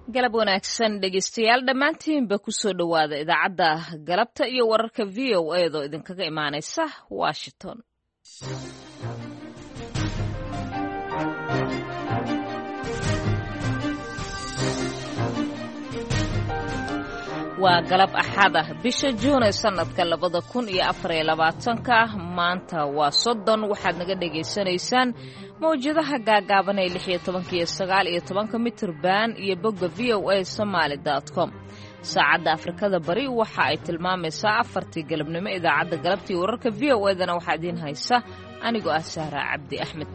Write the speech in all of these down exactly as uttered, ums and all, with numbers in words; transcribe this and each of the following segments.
galab wanaagsan dhegeystayaal dhammaantiinba ku soo dhowaada idaacadda galabta iyo wararka v o a doo idinkaga imaanaysa washington. waa galab axad ah bisha juun ee sanadka labada kun iyo afar iyo labaatanka maanta waa soddon waxaad naga dhegaysanaysaan mawjadaha gaagaaban ee lix iyo tobanka iyo sagaal iyo tobanka mitirban iyo bogga v o a somaali dot com saacadda afrikada bari waxa ay tilmaamaysaa afartii galabnimo idaacadda galabtii wararka v o a-dana waxaa idiin haysa anigoo ah sahra cabdi axmed.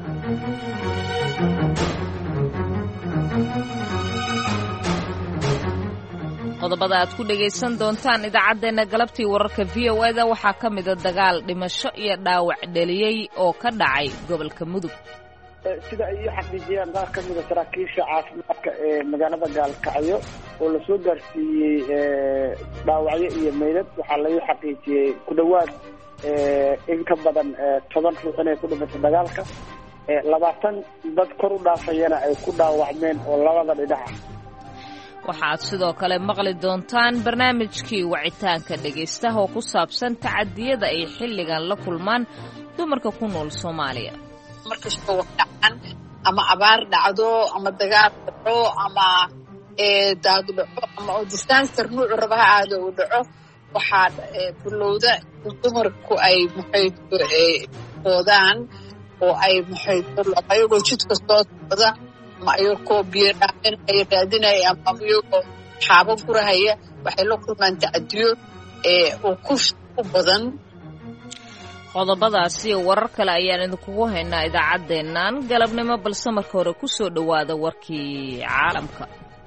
qodobada aad ku dhegaysan doontaan idaacaddeenna galabtii wararka v o a-da waxaa ka mida dagaal dhimasho iyo dhaawac dheliyey oo ka dhacay gobolka mudug. sida ay xaqiijiyeen qaar ka mida saraakiisha caafimaadka ee magaalada gaalkacyo oo lasoo gaarsiiyey dhaawacyo iyo meydad waxaa laga xaqiijiyey ku dhowaad in ka badan toban ruux inay ku dhimatay dagaalka, labaatan dad kor u dhaafayana ay ku dhaawacmeen oo labada dhinaca. waxaad sidoo kale maqli doontaan barnaamijkii wacitaanka dhegaystaha oo ku saabsan tacadiyada ay xilligan la kulmaan dumarka ku nool Soomaaliya. markastoo wax dhacaan ama abaar dhacdo ama dagaal dhaco ama daad dhaco ama oo disaster nuucu rabaha aado u dhaco waxaa bilowda dumarku ay maxay doodaan oo ay maxay ayagoo jidka soo socda ama ayagoo biyo dhaafin ay raadinaya ama ayagoo xaabo gurahaya waxay la kulmaan tacadiyo oo ku badan. qodobadaas iyo warar kale ayaan idinkugu haynaa idaacaddeennan galabnimo, balse marka hore ku soo dhowaada warkii caalamka.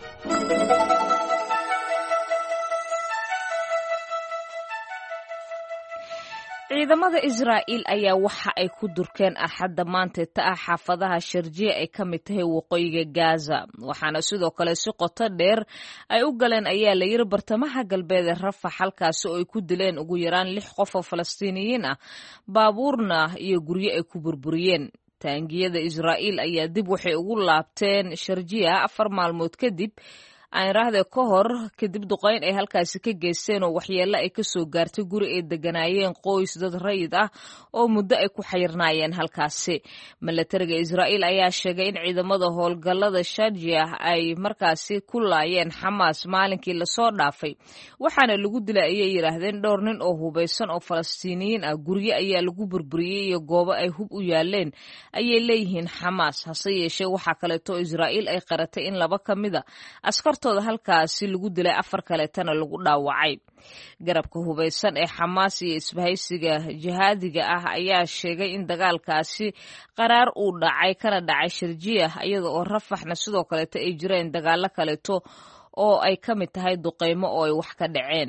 ciidamada Israa'iil ayaa waxa ay ku durkeen axadda maanta ta ah xaafadaha Sharjiya ay ka mid tahay waqooyiga Gaza, waxaana sidoo kale si qoto dheer ay u galeen ayaa la yiri bartamaha galbeed ee Rafax, halkaasi oo ay ku dileen ugu yaraan lix qof oo Falastiiniyiin ah, baabuurna iyo guryo ay ku burburiyeen. taangiyada Israa'iil ayaa dib waxay ugu laabteen Sharjiya afar maalmood kadib aan raahday ka hor kadib duqeyn ay halkaasi ka geysteen oo waxyeello ay ka soo gaartay guri ay deganaayeen qoys dad rayid ah oo muddo ay ku xayirnaayeen halkaasi. milatariga Israa'iil ayaa sheegay in ciidamada howlgallada Sharjiya ay markaasi ku laayeen Xamaas maalinkii lasoo dhaafay, waxaana lagu dilay ayay yiraahdeen dhowr nin oo hubaysan oo Falastiiniyiin ah. guryo ayaa lagu burburiyey iyo goobo ay hub u yaaleen ayay leeyihiin Xamaas. hase yeeshee waxaa kaleeto Israa'iil ay qaratay in laba ka mida askartooda halkaasi lagu dilay, afar kaleetana lagu dhaawacay. garabka hubaysan ee Xamaas iyo isbahaysiga jihaadiga ah ayaa sheegay in dagaalkaasi qaraar uu dhacay kana dhacay Sharjiya, iyada oo Rafaxna sidoo kaleeto ay jireen dagaalo kaleeto oo ay ka mid tahay duqeymo oo ay wax ka dhaceen.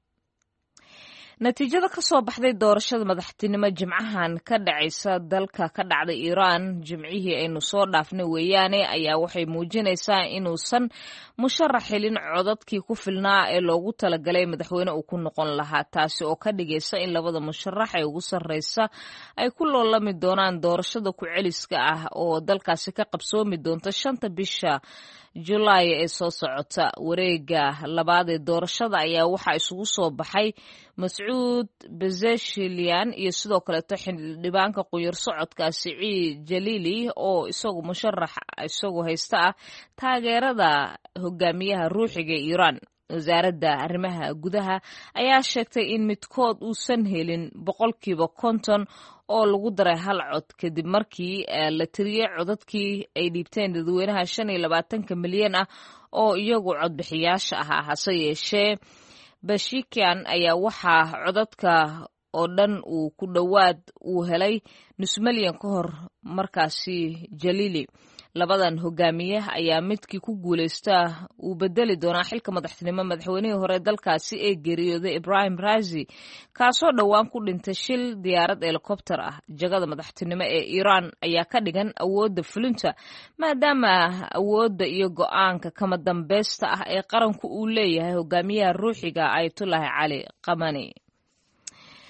natiijada ka soo baxday doorashada madaxtinimo jimcahan ka dhacaysa dalka ka dhacday Iiraan jimcihii aynu soo dhaafnay weeyaane ayaa waxay muujinaysaa inuusan musharax helin codadkii ku filnaa ee loogu talagalay madaxweyne uu ku noqon lahaa, taasi oo ka dhigaysa in labada musharax ee ugu sarreysa ay ku loolami doonaan doorashada ku celiska ah oo dalkaasi ka qabsoomi doonta shanta bisha Julaay ee soo socota. wareega labaad ee doorashada ayaa waxaa isugu soo baxay Mascuud Bezeshelian iyo sidoo kaleeto xildhibaanka quyar socodka Siciid Jalili oo isagu musharax isagu haysta ah taageerada hogaamiyaha ruuxiga ee Iiraan. wasaaradda arrimaha gudaha ayaa sheegtay in midkood uusan helin boqolkiiba konton oo lagu daray hal cod kadib markii la tiriyey codadkii ay dhiibteen dadweynaha shan iyo labaatanka milyan ah oo iyagu codbixiyaasha ahaa. hase yeeshee Bashikian ayaa waxaa codadka oo dhan uu ku dhowaad uu helay nus milyan ka hor markaasi Jalili. labadan hogaamiye ayaa midkii ku guuleysta uu bedeli doonaa xilka madaxtinimo madaxweynihii hore dalkaasi ee geeriyooday Ibrahim Raisi, kaasoo dhowaan ku dhintay shil diyaarad helikobtar ah. jagada madaxtinimo ee Iiraan ayaa ka dhigan awoodda fulinta, maadaama awoodda iyo go'aanka kama dambaysta ah ee qaranku uu leeyahay hogaamiyaha ruuxiga Ayatollah Cali Khamenei.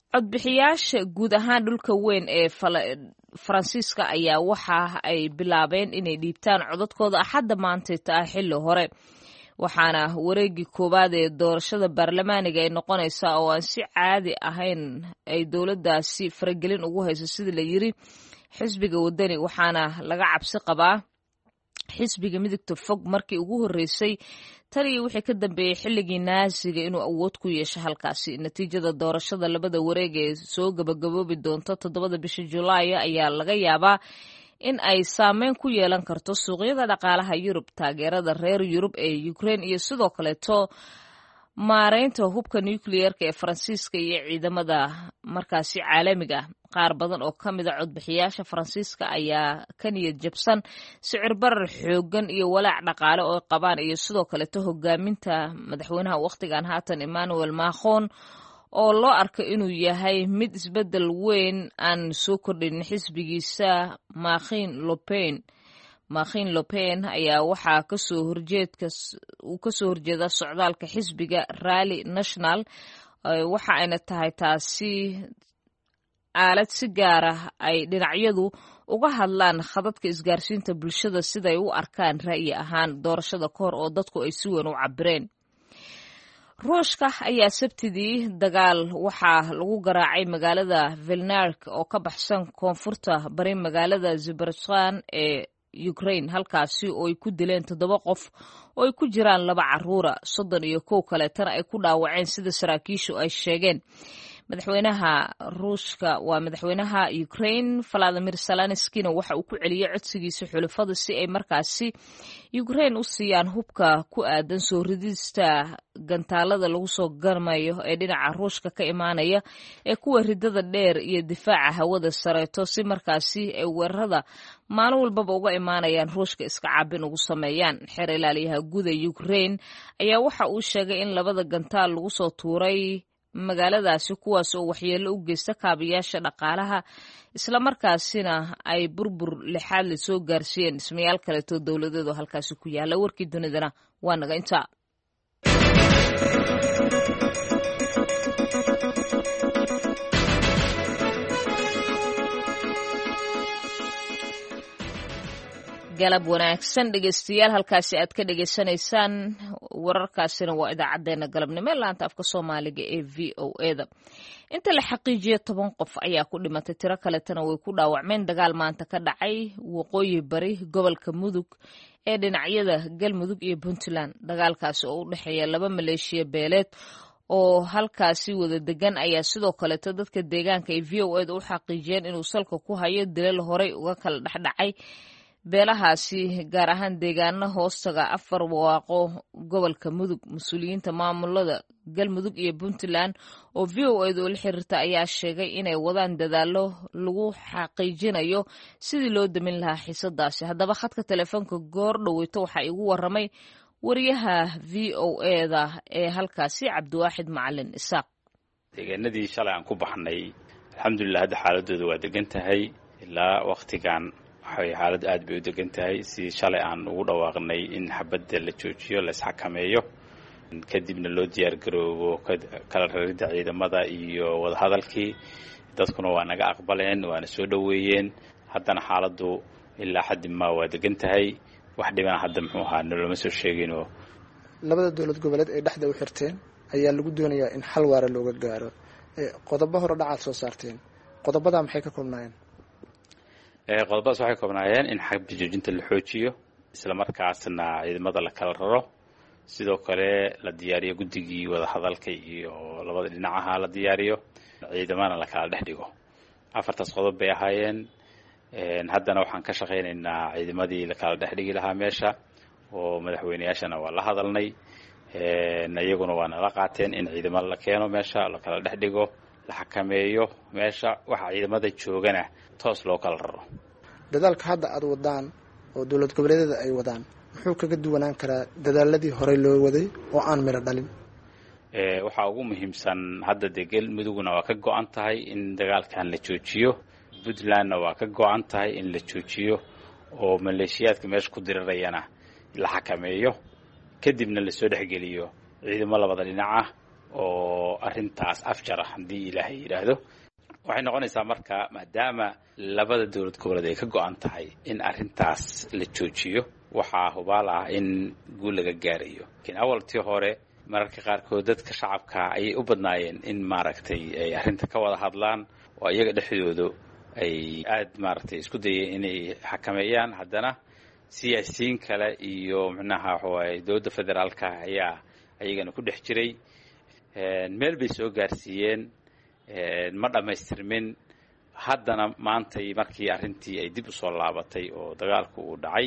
codbixiyaasha guud ahaan dhulka weyn ee Faransiiska ayaa waxa ay bilaabeen inay dhiibtaan codadkooda axadda maanta ah xilli hore waxaana wareegii koowaad ee doorashada baarlamaaniga ay noqonaysaa oo aan si caadi ahayn ay dowladdaasi faragelin ugu hayso sida la yiri xisbiga wadani waxaana laga cabsi qabaa xisbiga midigta fog markii ugu horeysay tan iyo wixii ka dambeeyay xilligii naasiga inuu awood ku yeesho halkaasi natiijada doorashada labada wareeg ee soo gabagaboobi doonta toddobada bisha Julaay ayaa laga yaabaa in ay saameyn ku yeelan karto suuqyada dhaqaalaha Yurub taageerada reer Yurub ee Ukraine iyo sidoo kale to maareynta hubka nuclearka ee Faransiiska iyo ciidamada markaasi caalamiga qaar badan oo kamid ah codbixiyaasha Faransiiska ayaa ka niyad jabsan sicir barar xoogan iyo walaac dhaqaale oo qabaan iyo sidoo kale to hogaaminta madaxweynaha waqtigan haatan Emmanuel Macron oo loo arko inuu yahay mid isbedel weyn aan soo kordhin xisbigiisa Marine Le Pen Marine Le Pen ayaa waxaa ka soo horjeedka uu ka soo horjeeda socdaalka xisbiga Rally National waxa ayna tahay taasi aalad si gaar ah ay dhinacyadu uga hadlaan khadadka isgaarsiinta bulshada siday u arkaan ra'yi ahaan doorashada ka hor oo dadku ay si weyn u cabireen Ruushka ayaa sabtidii dagaal waxaa lagu garaacay magaalada Vilnius oo ka baxsan koonfurta bari magaalada Zaporizhzhia ee Ukraine halkaasi oo ay ku dileen toddoba qof oo ay ku jiraan laba caruura soddon iyo kow kale tan ay ku dhaawaceen sida saraakiishu ay sheegeen madaxweynaha Ruushka waa madaxweynaha Ukraine Volodymyr Zelensky waxa uu ku celiyay codsigiisa xulafada si ay markaasi Ukraine u siiyaan hubka ku aadan soo ridista gantaalada lagu soo garmayo ee dhinaca Ruushka ka imaanaya ee kuwa ridada dheer iyo difaaca hawada sareeto si markaasi ay weerarada maalin walbaba uga imaanayaan Ruushka iska caabin ugu sameeyaan xeer ilaaliyaha guud ee Ukraine ayaa waxa uu sheegay in labada gantaal lagu soo tuuray magaaladaasi kuwaas oo waxyeello u geysta kaabayaasha dhaqaalaha isla markaasina ay burbur lixaad la soo gaarsiiyeen dhismayaal kale oo dawladeed oo halkaasi ku yaala warkii dunidana waa naga inta galab wanaagsan dhegeystayaal halkaasi aad ka dhageysanaysaan wararkaasina waa idaacadeena galabnimo laanta afka Soomaaliga ee V O A da inta la xaqiijiyo toban qof ayaa ku dhimatay tiro kale tan way ku dhaawacmeen dagaal maanta ka dhacay waqooyi bari gobolka Mudug ee dhinacyada Galmudug iyo Puntland dagaalkaasi oo u dhaxeeya laba maleeshiya beeleed oo halkaasi wada degan ayaa sidoo kale dadka deegaanka ee V O A da u xaqiijiyeen inuu salka ku hayo dilal horey uga kala dhaxdhacay beelahaasi gaar ahaan deegaano hoostaga afar waaqo gobolka Mudug mas'uuliyiinta maamulada Galmudug iyo Puntland oo V O A da la xiriirta ayaa sheegay inay wadaan dadaalo lagu xaqiijinayo sidii loo damin lahaa xiisadaasi haddaba khadka telefoonka goor dhaweyto waxa igu waramay wariyaha V O A da ee halkaasi Cabdiwaaxid Macalin Isaaq deegaanadii shalay aan ku baxnay alxamdulillah hadda xaaladoodu waa degan tahay ilaa waqtigan waxay xaalad aad bay u degan tahay si shalay aan ugu dhawaaqnay in xabadda la joojiyo la isxakameeyo kadibna loo diyaar garoobo kala raridda ciidamada iyo wada hadalkii dadkuna waa naga aqbaleen waana soo dhaweeyeen haddana xaaladdu ilaa xad ma waa degan tahay wax dhibana hadda muxuu ahaa noloma soo sheegin oo labada dawlad goboleed ay dhaxda u xirteen ayaa lagu doonayaa in xal waara looga gaaro qodobo hore dhacaad soo saarteen qodobada maxay ka kulmayeen ee qodobadaas waxay koobnaayeen in xabad joojinta la xoojiyo isla markaasna ciidamada la kala raro sidoo kale la diyaariyo guddigii wada hadalka iyo labada dhinacaha la diyaariyo ciidamana la kala dhex dhigo afartaas qodob bay ahaayeen een haddana waxaan ka shaqeynaynaa ciidamadii la kala dhex dhigi lahaa meesha oo madaxweynayaashana waa la hadalnay een iyaguna waa nala qaateen in ciidamada la keeno meesha la kala dhex dhigo la xakameeyo meesha waxa ciidamada joogana toos loo kala raro dadaalka hadda aad wadaan oo dawlad goboleedyada ay wadaan muxuu kaga duwanaan karaa dadaaladii hore loo waday oo aan miro dhalin ee waxa ugu muhiimsan hadda degal muduguna waa ka go'an tahay in dagaalkan la joojiyo Puntlandna waa ka go'an tahay in la joojiyo oo maleeshiyaadka meesha ku dirirayana la xakameeyo kadibna la soo dhaxgeliyo ciidamada labada dhinac ah oo arrintaas afjara haddii ilaahay yidhaahdo. waxay noqonaysaa marka maadaama labada dowlad goboleed ay ka go-an tahay in arrintaas la joojiyo, waxaa hubaal ah in guul laga gaarayo. laakiin awaltii hore mararka qaarkood dadka shacabka ayay u badnaayeen in maaragtay ay arrinta ka wada hadlaan oo iyaga dhexdooda ay aad maaragtay isku dayeen inay xakameeyaan. haddana siyaasiyiin kale iyo micnaha waxawaaye dowladda federaalka ayaa ayagana ku dhex jiray. meel bay soo gaarsiiyeen, ma dhammaystirmin. haddana maantay markii arrintii ay dib u soo laabatay oo dagaalku uu dhacay,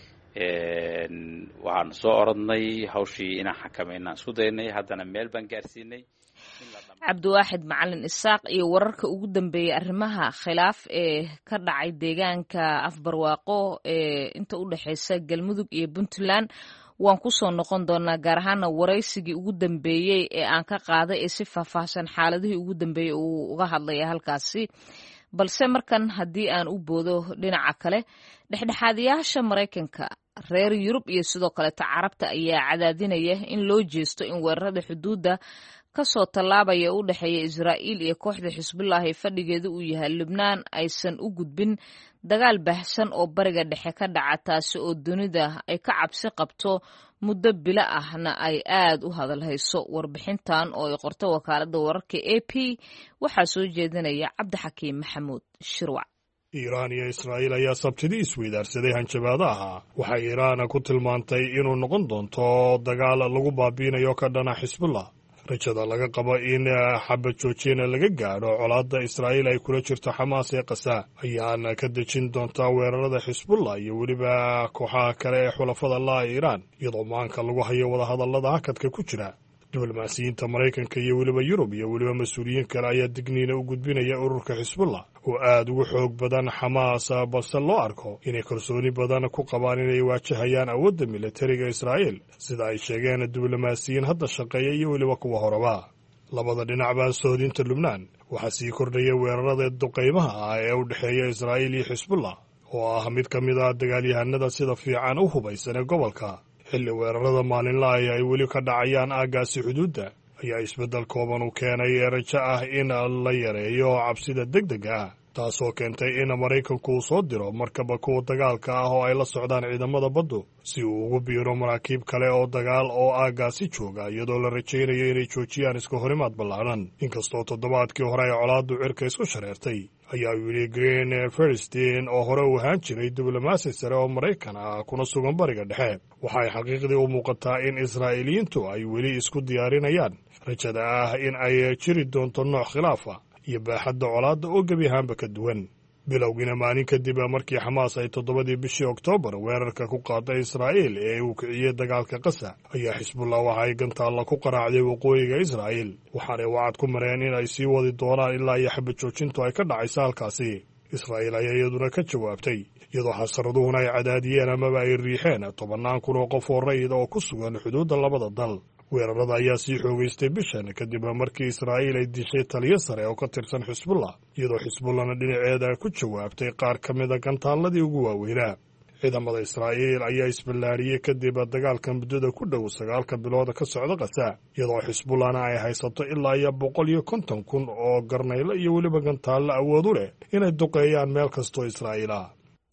waxaan soo orodnay hawshii inaan xakameynaan isku daynay. haddana meel baan gaarsiinay. cabdiwaaxid macalin isaaq iyo wararka ugu dambeeyey arrimaha khilaaf ee ka dhacay deegaanka afbarwaaqo ee inta u dhexeysa galmudug iyo puntland waan ku soo noqon doonaa, gaar ahaana waraysigii ugu dambeeyey ee aan ka qaaday ee si faahfaahsan xaaladihii ugu dambeeyey uu uga hadlaya halkaasi. balse markan haddii aan u boodo dhinaca kale, dhexdhexaadiyaasha maraykanka, reer yurub iyo sidoo kaleeta carabta ayaa cadaadinaya in loo jeesto in weerarada xuduudda kasoo tallaabaya u dhexeeya israa'iil iyo kooxda xisbullah ee fadhigeedu uu yahay lubnaan aysan u gudbin dagaal baahsan oo bariga dhexe ka dhaca, taasi oo dunida ay ka cabsi qabto muddo bilo ahna ay aad u hadalhayso. warbixintan oo ay qorto wakaaladda wararka A P waxaa soo jeedinaya cabdixakiim maxamuud shirwac. iiraan iyo israa'iil ayaa sabtidii isweydaarsaday hanjabaadaha. waxay iiraan ku tilmaantay inuu noqon doonto dagaal lagu baabiinayo ka dhana xisbullah. rajada laga qabo in xabad joojina laga gaadho colaadda israa'iil ay kula jirto xamaas ee qasa ayaana ka dejin doontaa weerarada xisbullah iyo weliba kooxaha kale ee xulafada laa iiraan, iyadoo maanka lagu hayo wadahadallada hakadka ku jira. diblomaasiyiinta maraykanka iyo weliba yurub iyo weliba mas-uuliyiin kale ayaa digniina u gudbinaya ururka xisbullah oo aad ugu xoog badan xamaas, balse loo arko inay kalsooni badan ku qabaan inay waajahayaan awoodda militariga israa'iil, sida ay sheegeen diblomaasiyiin hadda shaqeeya iyo weliba kuwa horeba. labada dhinacba sohodinta lubnaan waxaa sii kordhaya weerarada duqaymaha ah ee u dhexeeya israa'iil iyo xisbullah, oo ah mid ka mid ah dagaalyahanada sida fiican u hubaysan ee gobolka. xilli weerarada maalinlaha ay weli ka dhacayaan aaggaasi xuduudda ayaa isbeddel kooban u keenay rajo ah in la yareeyo cabsida degdega ah, taasoo keentay in maraykanku uu soo diro markaba kuwa dagaalka ah oo ay la socdaan ciidamada baddu si uu ugu biiro maraakiib kale oo dagaal oo aaggaasi jooga, iyadoo la rajaynayo inay joojiyaan iska horimaad ballaadhan. inkastoo toddobaadkii hore ay colaaddu cirka isku shareertay, ayaa yidhi green ferstein oo hore u ahaan jiray diblomaasi sare oo maraykan ah kuna sugan bariga dhexe, waxay xaqiiqdii u muuqataa in israa'iiliyiintu ay weli isku diyaarinayaan rajada ah in ay jiri doonto nooc khilaafa iyo baaxadda colaadda oo gebi ahaanba ka duwan. bilowgiina maalin kadib markii xamaas ay toddobadii bishii oktoobar weerarka ku qaaday israa'iil ee uu kiciyey dagaalka qasa, ayaa xisbullah waxa ay gantaalla ku qaraacday waqooyiga israa'iil, waxaanay wacad ku mareen in ay sii wadi doonaan ilaa iyo xabad joojintu ay ka dhacaysa halkaasi. israa'iil ayaa iyaduna ka jawaabtay, iyadoo xasaraduhuna ay cadaadiyeen amaba ay riixeen tobannaan kun oo qof oo rayid oo ku sugan xuduudda labada dal. weerarada ayaa sii xoogaystay bishan kadib markii israa'iil ay dishay taliyo sare oo ka tirsan xisbullah, iyadoo xisbullahna dhinaceeda ku jawaabtay qaar ka mida gantaalladii ugu waaweynaa. ciidamada israa'iil ayaa isballaariyey kadib dagaalka muddada ku dhow sagaalka bilooda ka socda qasa, iyadoo xisbullahna ay haysato ilaa iyo boqol iyo konton kun oo garnaylo iyo weliba gantaallo awood u leh inay duqeeyaan meel kastoo israa'iil ah.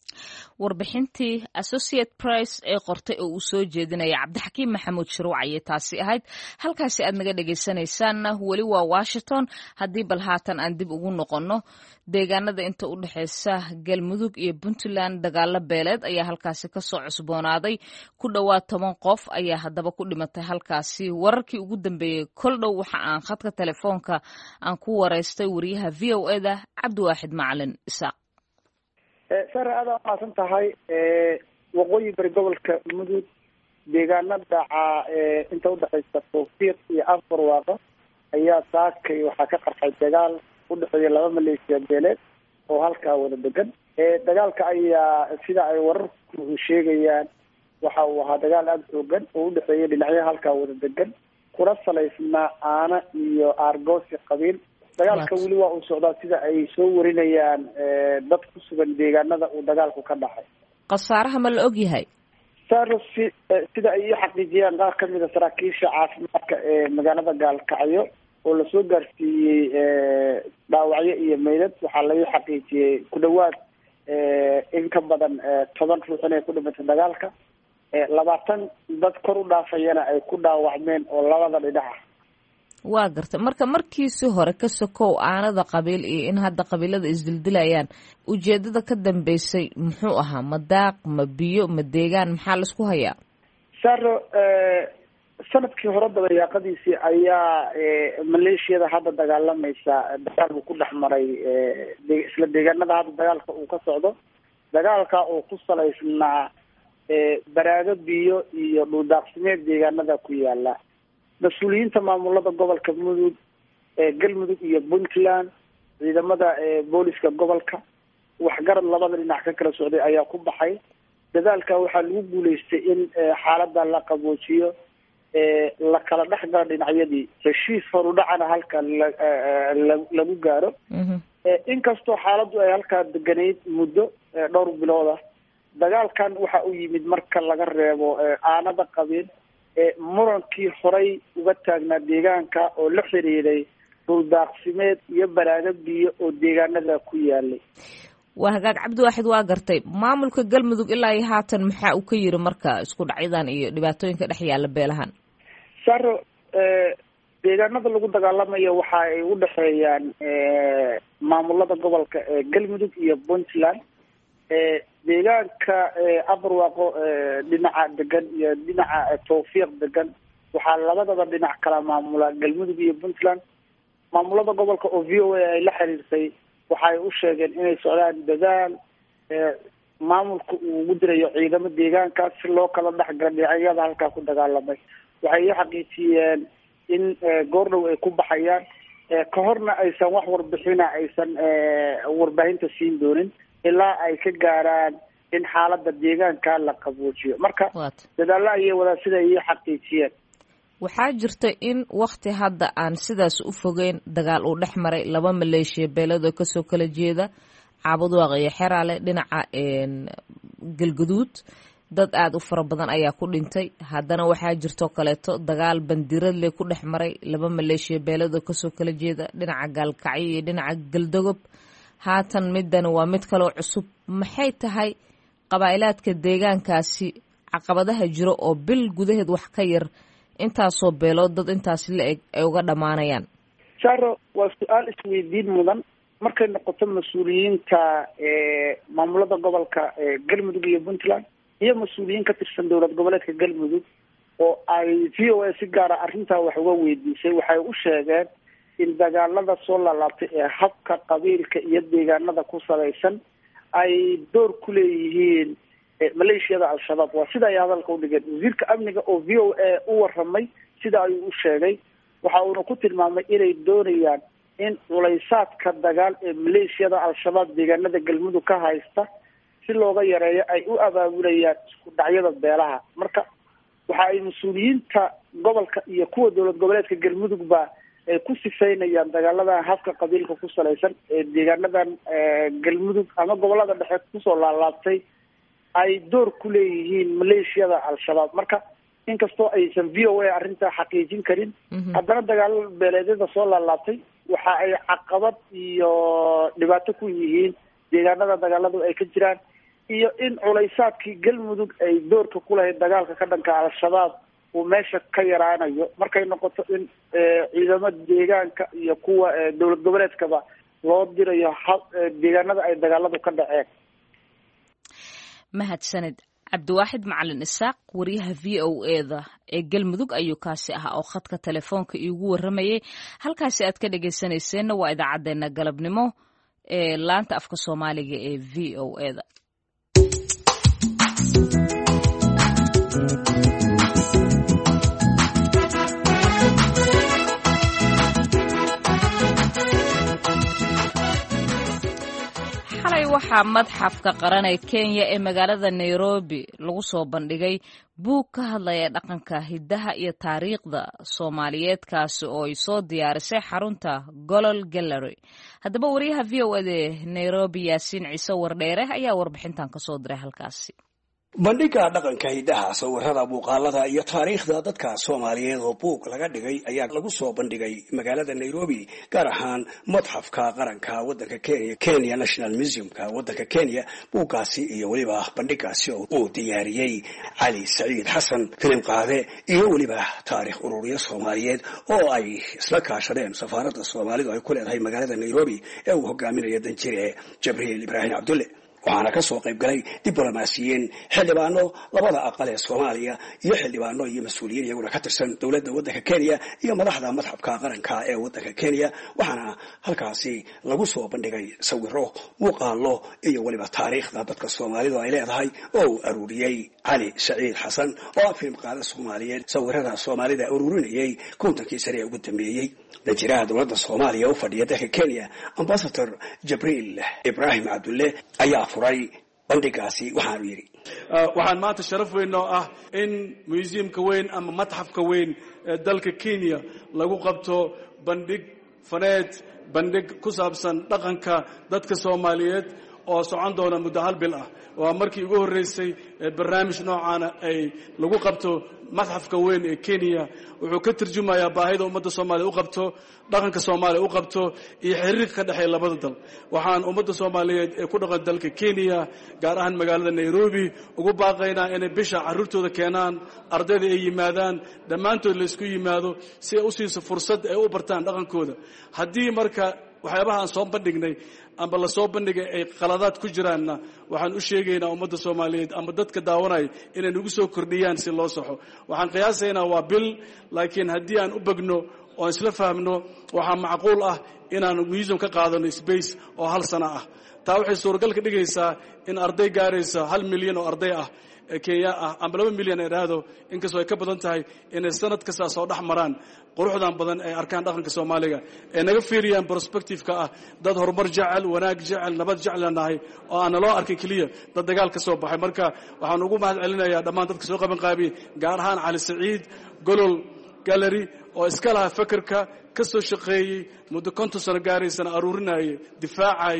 warbixintii associate price ee qortay oo uu soo jeedinaya cabdixakiim maxamuud shirwac ayay taasi ahayd. halkaasi aad naga dhegaysanaysaanna weli waa Washington. haddii bal haatan aan dib ugu noqonno deegaanada inta u dhexeysa galmudug iyo puntland, dagaalo beeleed ayaa halkaasi kasoo cusboonaaday. ku dhowaad toban qof ayaa haddaba ku dhimatay halkaasi. wararkii ugu dambeeyey kol dhow waxa aan khadka telefoonka aan ku waraystay wariyaha v o eda cabdiwaaxid macalin isaaq. sare aada umaasan tahay. waqooyi bari gobolka mudug deegaana dhaca inta udhexeysa tawfiiq iyo afbarwaaqo ayaa saakay waxaa ka qarxay dagaal udhexeeya laba maleeshiya beeleed oo halkaa wada degan. dagaalka ayaa sida ay wararku sheegayaan waxa uu ahaa dagaal aada xoogan oo udhexeeya dhinacyaha halkaa wada degan, kuna salaysnaa aana iyo aargoosi qabiil. dagaalka weli waa uu socdaa sida ay soo warinayaan dad ku sugan deegaanada uu dagaalku ka dhacay. khasaaraha ma la og yahay? saro si sida ay xaqiijiyeen qaar ka mid a saraakiisha caafimaadka ee magaalada gaalkacyo oo lasoo gaarsiiyey dhaawacyo iyo meydad waxaa laga xaqiijiyey ku dhawaad in ka badan toban ruux inay ku dhimatay dagaalka labaatan dad kor u dhaafayana ay ku dhaawacmeen oo labada dhinaca. waa garta marka markiisii hore ka sokow aanada qabiil iyo in hadda qabiilada isdildilayaan ujeedada ka dambeysay muxuu ahaa ma daaq ma biyo ma deegaan maxaa laisku hayaa? saro sanadkii hore dabayaaqadiisii ayaa maleeshiyada hadda dagaalamaysa dagaal uu ku dhex maray isla deegaanada hadda dagaalka uu ka socdo dagaalka oo ku salaysnaa baraago biyo iyo dhuldaaqsimeed deegaanada ku yaala. mas-uuliyiinta maamulada gobolka mudug galmudug iyo puntland ciidamada booliska gobolka waxgarad labada dhinac ka kala socday ayaa ku baxay. dadaalka waxaa lagu guuleystay in xaalada la qaboojiyo la kala dhex galo dhinacyadii heshiis horudhacana halka lagu gaaro. inkastoo xaaladu ay halkaa deganayd muddo dhowr bilooda dagaalkan waxa uu yimid marka laga reebo aanada qabiil murankii horay uga taagnaa deegaanka oo la xiriiray dhuldaaqsimeed iyo baraago biyo oo deegaanada ku yaalay. waa hagaag cabdiwaaxid waa gartay maamulka galmudug ilaa iyo haatan maxaa uu ka yiri marka isku dhacyadan iyo dhibaatooyinka dhex yaala beelahan? saro deegaanada lagu dagaalamayo waxa ay u dhexeeyaan maamulada gobolka galmudug iyo puntland. deegaanka abarwaaqo dhinaca degan iyo dhinaca tawfiiq degan waxaa labadaba dhinac kala maamula galmudug iyo puntland. maamulada gobolka oo v o a ay la xiriirsay waxay u sheegeen inay socdaan dadaal maamulka uu ugu dirayo ciidamo deegaankaas si loo kala dhexgalo dhinacyada halkaa ku dagaalamay. waxay i xaqiijiyeen in goordhow ay ku baxayaan ka horna aysan wax warbixina aysan warbaahinta siin doonin ilaa ay ka gaaraan in xaalada deegaanka la qaboojiyo. marka dadaalo ayay wadaan sida ay xaqiijiyeen. waxaa jirta in wakti hadda aan sidaas u fogeyn dagaal uu dhex maray laba maleeshiya beelad oo kasoo kala jeeda caabudwaaq iyo xeraale dhinaca galgaduud dad aada u fara badan ayaa ku dhintay. haddana waxaa jirtoo kaleeto dagaal bandiradle ku dhex maray laba maleeshiya beelad oo kasoo kala jeeda dhinaca gaalkacyo iyo dhinaca galdogob. haatan middan waa mid kaloo cusub. maxay tahay qabaa'ilaadka deegaankaasi caqabadaha jiro oo bil gudaheed wax ka yar intaasoo beelood dad intaas la eg ay uga dhammaanayaan? saro waa su-aal isweydiin mudan markay noqoto mas-uuliyiinta maamulada gobolka galmudug iyo puntland iyo mas-uuliyiin ka tirsan dowlad goboleedka galmudug oo ay v o a si gaara arrintaa wax uga weydiisay. waxay u sheegeen in dagaalada soo laalaabtay ee habka qabiilka iyo deegaanada ku salaysan ay door ku leeyihiin maleeshiyada al-shabaab. waa sida ay hadalka udhigeen. wasiirka amniga oo v o a u waramay sida ayuu u sheegay waxa uuna ku tilmaamay inay doonayaan in culaysaadka dagaal ee maleeshiyada al-shabaab deegaanada galmudug ka haysta si looga yareeyo ay u abaabulayaan isku dhacyada beelaha. marka waxa ay mas-uuliyiinta gobolka iyo kuwa dowlad goboleedka galmudugba ay ku sifaynayaan dagaaladan habka qabiilka ku salaysan ee deegaanadan galmudug ama gobolada dhexe kusoo laalaabtay ay door ku leeyihiin maleeshiyada al-shabaab. marka inkastoo aysan v o a arrintaa xaqiijin karin haddana dagaal beeleedyada soo laalaabtay waxa ay caqabad iyo dhibaato ku yihiin deegaanada dagaaladu ay ka jiraan iyo in culaysaadkii galmudug ay doorka ku lahayd dagaalka ka dhanka al-shabaab uu meesha ka yaraanayo markay noqoto in ciidamo deegaanka iyo kuwa dowlad goboleedkaba loo dirayo deegaanada ay dagaaladu ka dhaceen. mahadsanid cabdiwaaxid macalin isaaq wariyaha v o eda ee galmudug ayuu kaasi ahaa oo khadka telefoonka iigu waramayay. halkaasi aad ka dhegaysanayseena waa idaacadeena galabnimo ee laanta afka soomaaliga ee v o eda. waxaa madxafka qaran ee kenya ee magaalada nairobi lagu soo bandhigay buug ka hadlaya dhaqanka hiddaha iyo taariikhda soomaaliyeed kaasi oo ay soo diyaarisay xarunta golol gallery. haddaba wariyaha v o eda nairobi yaasiin ciise wardheere ayaa warbixintan kasoo diray halkaasi. bandhiga dhaqanka hidaha sawirada muuqaalada iyo taariikhda dadka Soomaaliyeed oo buug laga dhigay ayaa lagu soo bandhigay magaalada Nairobi gaar ahaan madxafka qaranka wadanka Kenya Kenya National Museum-ka wadanka Kenya buugaasi iyo waliba bandhigaasi oo diyaariyay Ali Saciid Xasan filim qaade iyo waliba taariikh ururiye Soomaaliyeed oo ay isla kaashadeen safaaradda Soomaalidu ay ku leedahay magaalada Nairobi ee uu hogaaminayo danjire Jibriil Ibrahim Abdulle waxaana ka soo qayb galay diblomaasiyiin xildhibaano labada aqal ee Soomaaliya iyo xildhibaano iyo mas'uuliyiin iyaguna ka tirsan dawladda wadanka Kenya iyo madaxda madxafka qaranka ee wadanka Kenya waxaana halkaasi lagu soo bandhigay sawirro muuqaalo iyo waliba taariikhda dadka Soomaalidu ay leedahay oo aruuriyay Ali Saciid Xasan oo film qaada Soomaaliyeed sawirada Soomaalida ururinayay kontonkii sare ugu dambeeyay danjiraha dawladda Soomaaliya oo fadhiya dalka Kenya Ambassador Jibriil Ibrahim Abdulle ayaa furay bandhigaasi waxaanu yiri waxaan maanta sharaf weyn oo ah in museumka weyn ama madxafka weyn ee dalka Kenya lagu qabto bandhig faneed bandhig ku saabsan dhaqanka dadka Soomaaliyeed oo socon doona muddo hal bil ah waa markii ugu horeysay barnaamij noocan ay lagu qabto madxafka weyn ee Kenya wuxuu ka tarjumayaa baahida ummadda Soomaaliyeed u qabto dhaqanka Soomaaliyeed u qabto iyo xiriirka ka dhaxeeya labada dal waxaan ummadda Soomaaliyeed ee ku dhaqan dalka Kenya gaar ahaan magaalada Nairobi ugu baaqaynaa inay bisha carruurtooda keenaan ardayda ay yimaadaan dhammaantood la isku yimaado si ay u siiso fursad ay u bartaan dhaqankooda haddii marka waxyaabaha aan soo bandhignay amba la soo bandhigay ay qaladaad ku jiraanna waxaan u sheegaynaa ummadda Soomaaliyeed ama dadka daawanaya inay nagu soo kordhiyaan si loo saxo waxaan qiyaasaynaa waa bil laakiin haddii aan u bagno oo isla fahmno waxaa macquul ah inaan museum ka qaadano space oo hal sano ah taa waxay suuragal ka dhigaysaa in arday gaaraysa hal milyan oo arday ah Kenya ah ama laba milyan ay raado inkastoo ay ka badan tahay inay sanad kasta soo dhax maraan quruxdan badan ay arkaan dhaqanka Soomaaliga ee naga fiiriyaan perspective-ka ah dad horumar jecel wanaag jecel nabad jeclanahay oo aan loo arkin kaliya dad dagaal ka soo baxay marka waxaan ugu mahad celinayaa dhammaan dadka soo qaban qaabiyay gaar ahaan Ali Saciid Golol Gallery oo iska laha fikirka ka soo shaqeeyay muddo konton sano gaaraysan aruurinayay difaacay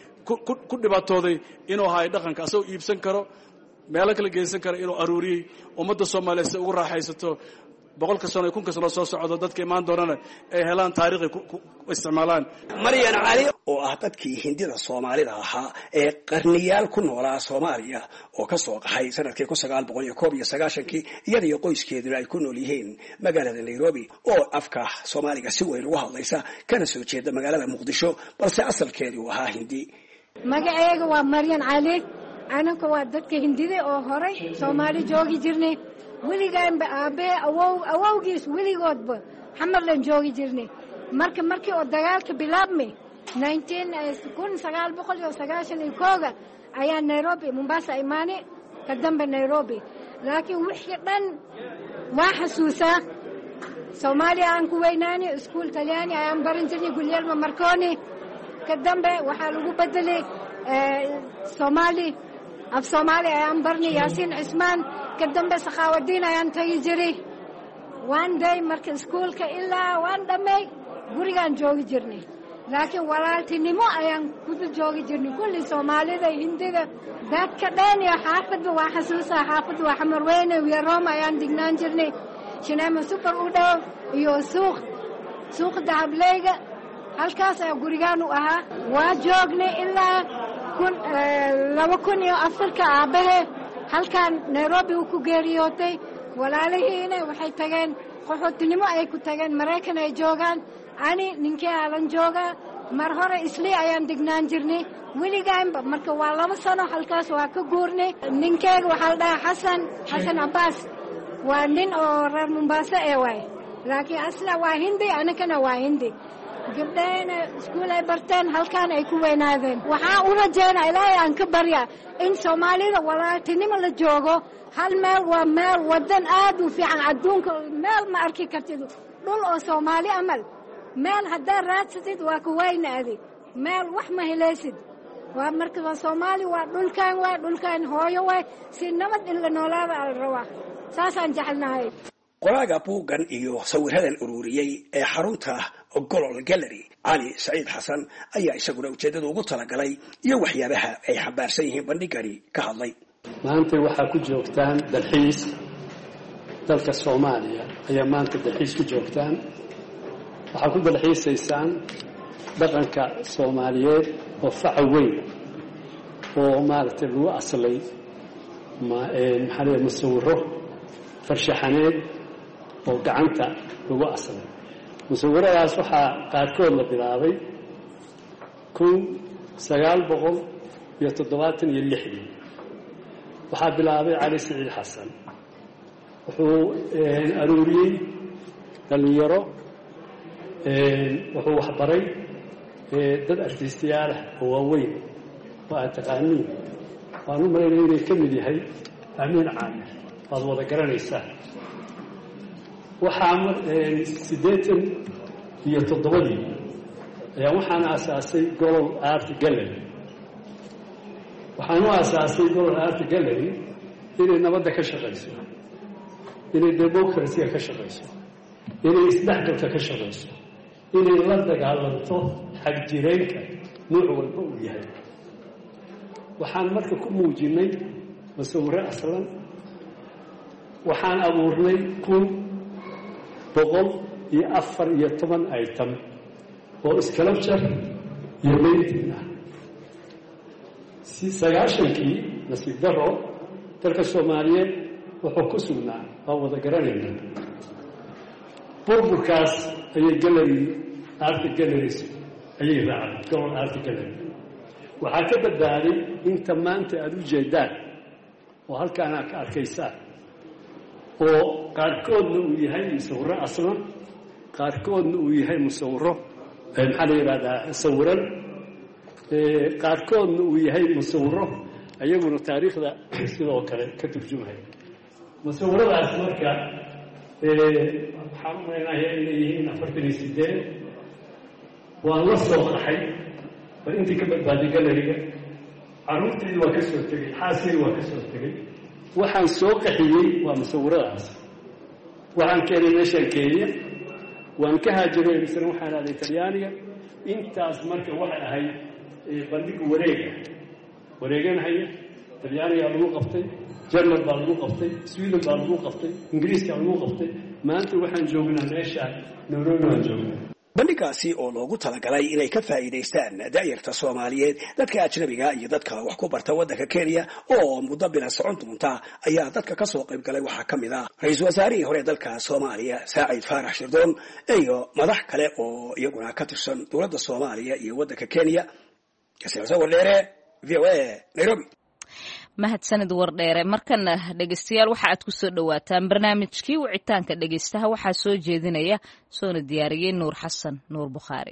ku dhibaatooday inuu haay dhaqanka asoo iibsan karo meelo kala geysan kara inuu aruuriyay ummadda Soomaaliyeed si ugu raaxaysato boqolka sano kunka sano soo socdo dadka imaan doonana ay helaan taariikh ku isticmaalaan Maryan Ali oo ah dadkii Hindida Soomaalida ahaa ee qarniyaal ku noolaa Soomaaliya oo ka soo qaxay sanadkii kun sagaal boqol iyo koob iyo sagaashan-kii iyada iyo qoyskeeduna ay ku nool yihiin magaalada Nairobi oo afka Soomaaliga si weyn ugu hadlaysa kana soo jeeda magaalada Muqdisho balse asalkeedu ahaa Hindi magacayga waa Maryan Ali anaka waa dadka Hindida oo horay Soomaali joogi jirnay weligaan ba aabe awow awowgiis weligoodba xamarlan joogi jirnay marka markii oo dagaalka bilaabmay kun sagaal boqol iyo sagaashan iyo kow ayaa Nairobi Mombasa imaanay ka dambe Nairobi laakiin wixii dhan waa xasuusaa Soomaaliya aan ku weynaanay iskuul Talyaani ayaan baran jirnay Guglielmo Marconi ka dambe waxaa lagu bedelay Soomaali af Soomaali ayaan barnay Yaasiin Cismaan ka dambe Sakhaawadiin ayaan tagi jiray one day marka iskuulka ilaa waan dhamay gurigaan joogi jirnay laakiin walaaltinimo ayaan ku joogi jirnay kulli Soomaalida Hindida dadka dhan iyo xaafadda waa xasuusaa xaafadda waa xamar weyne iyo Roma ayaan dignaan jirnay Shineema super u dhow iyo suuq suuq dahableega halkaas ayaa gurigaan u ahaa waa joognay ilaa kun laba kun iyo afarka aabahe halkaan Nairobi uu ku geeriyootay walaalihiina waxay tageen qaxootinimo ay ku tageen Mareykan ay joogaan ani ninkii alan jooga mar hore isli ayaan dignaan jirnay weligaanba marka waa laba sano halkaas waa ka guurnay ninkeyga waxaa la dhahaa Xasan Xasan Abbas waa nin oo reer Mombasa ee waay laakiin asla waa Hindi anakana waa Hindi gabdhayna iskuul ay barteen halkaan ay ku weynaadeen waxaan u rajeynaa ilaahay aan ka baryaa in Soomaalida walaaltinimo la joogo hal meel waa meel wadan aad u fiican adduunka meel ma arki kartid dhul oo Soomaali amal meel haddaa raadsatid waa ku weynaadi meel wax ma helaysid waa marka waa Soomaali waa dhulkaan waa dhulkaan hooyo waay si nabad in la noolaada al rabaa saasaan jecelnahay qoraaga buugan iyo sawiradan ururiyay ee xarunta Golol Gallery Ali Saciid Xasan ayaa isaguna ujeedada ugu talagalay iyo waxyaabaha ay xambaarsan yihiin bandhigani ka hadlay maanta waxaa ku joogtaan dalxiis dalka Soomaaliya ayaa maanta dalxiis ku joogtaan waxaa ku dalxiisaysaan dhaqanka Soomaaliyeed oo faca weyn oo maaragtay lagu aslay ma ee maxaa musawiro farshaxaneed oo gacanta lagu aslay musawiradaas waxaa qaarkood la bilaabay kun sagaal boqol iyo toddobaatan iyo lixdii waxaa bilaabay Cali Siciid Xasan wuxuu aruuriyey dhalinyaro wuxuu wax baray dad artistiyaal ah oo waaweyn waa taqaaniin waan u maleynay inay ka mid yahay amiin caamir waad wada garanaysaa waxaa siddeetan iyo toddobadii ayaa waxaan aasaasay Golol Art Gallery waxaan u aasaasay Golol Art Gallery inay nabadda ka shaqayso inay democracy-ga ka shaqayso inay isdhexgalka ka shaqayso inay la dagaalanto xagjireenka nooc walba uu yahay waxaan marka ku muujinay musawiro aslan waxaan abuurnay kun boqol iyo afar iyo toban item oo sculpture iyo painting ah si sagaashankii nasiib daro dalka Soomaaliyeed wuxuu ku sugnaa oo wada garanayna burburkaas ayay gallery art galleries ayay raacday Golol Art Gallery waxaa ka badbaaday inta maanta aad u jeedaan oo halkaan aad ka arkaysaan oo qaarkoodna uu yahay musawiro aslan qaarkoodna uu yahay musawiro maxaa la yidhahdaa sawiran qaarkoodna uu yahay musawiro ayaguna taariikhda sidoo kale ka turjumaya musawiradaas marka waxaan u maleynayaa inay yihiin afartan iyo sideed waan la soo qaxay bal intii ka badbaaday galleriga carruurteedii waa ka soo tegey xaaskeydi waa ka soo tegey waxaan soo qaxiyey waa musawiradaas waxaan keenay meeshaan Kenya waan ka haajiray misna waxaan aaday Talyaaniga intaas marka waxay ahayd bandhig wareega wareeganaya Talyaaniga lagu qabtay Jarmal baa lagu qabtay Sweden baa lagu qabtay Ingiriiska lagu qabtay maanta waxaan joognaa meeshaan Nairobi waan joognaa bandhigaasi oo loogu talagalay inay ka faa'iideystaan daayirta Soomaaliyeed dadka ajnabiga iyo dadka wax ku barta waddanka Kenya oo muddo bila socon doonta ayaa dadka ka soo qayb galay waxaa ka mid ah ra'iisul wasaarihii hore dalka Soomaaliya Saacid Faarax Shirdoon iyo madax kale oo iyaguna ka tirsan dowladda Soomaaliya iyo waddanka Kenya Kasoo Wardheere V O A Nairobi mahadsanid Wardheere markana dhageystayaal waxa aad ku soo dhawaataan barnaamijkii wicitaanka dhageystaha waxa soo jeedinaya soona diyaariyay Nuur Xasan Nuur Bukhari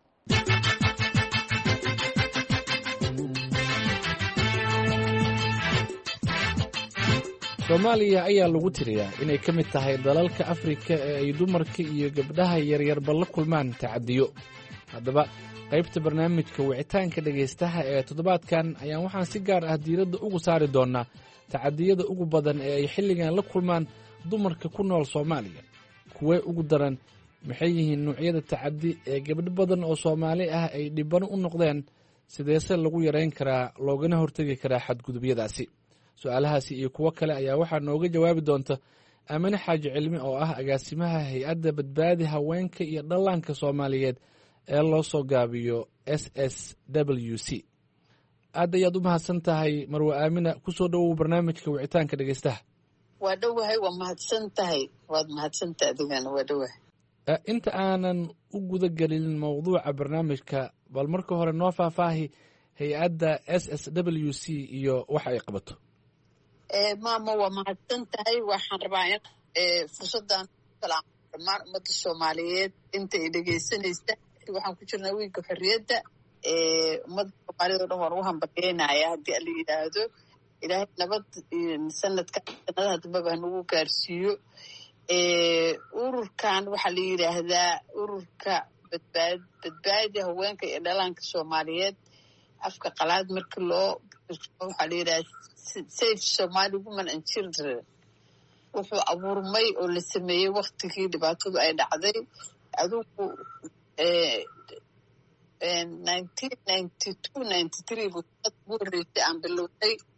Soomaaliya ayaa lagu tiriyaa inay ka mid tahay dalalka Afrika ee ay dumarka iyo gabdhaha yaryar bal la kulmaan tacadiyo haddaba qaybta barnaamijka wicitaanka dhageystaha ee toddobaadkan ayaan waxaan si gaar ah diiradda ugu saari doonaa tacadiyada ugu badan ee ay xilligan la kulmaan dumarka ku nool Soomaaliya kuwee ugu daran maxay yihiin noocyada tacadi ee gabdho badan oo Soomaali ah ay dhibano u noqdeen sideese lagu yareyn karaa loogana hortagi karaa xadgudubyadaasi su'aalahaasi iyo kuwo kale ayaa waxaa nooga jawaabi doonta Aamine Xaaji Cilmi oo ah agaasimaha hay'adda badbaadi haweenka iyo dhallaanka Soomaaliyeed ee loo soo gaabiyo S S W C aad ayaad u mahadsan tahay Marwa Aamina ku soo dhawow barnaamijka wicitaanka dhageystaha waa dhawahay waa mahadsan tahay waad mahadsan tahay adigana waa dhawahay inta aanan u guda gelin mawduuca barnaamijka bal marka hore noo faahfaahi hay'adda S S W C iyo waxa ay qabato ee maama waa mahadsan tahay waxaan rabaa in fursadan salaam dhammaan ummadda Soomaaliyeed inta ay dhageysanaysa waxaan ku jirnaa wiilka xorriyadda ee ummadda Soomaaliyeed oo dhan waan u hambalyeynaya haddii la yidhaahdo ilaahay nabad sanadka sanadaha dambaba nagu gaarsiiyo ee ururkan waxaa la yidhaahdaa ururka badbaad badbaadi haweenka iyo dhallaanka Soomaaliyeed afka qalaad markii loo waxaa la yidhaahdaa Save Somali Women and Children wuxuu abuurmay oo la sameeyey waktigii dhibaatadu ay dhacday adugu nineteen ninety two ninety three buu ugu horreysay aan bilowday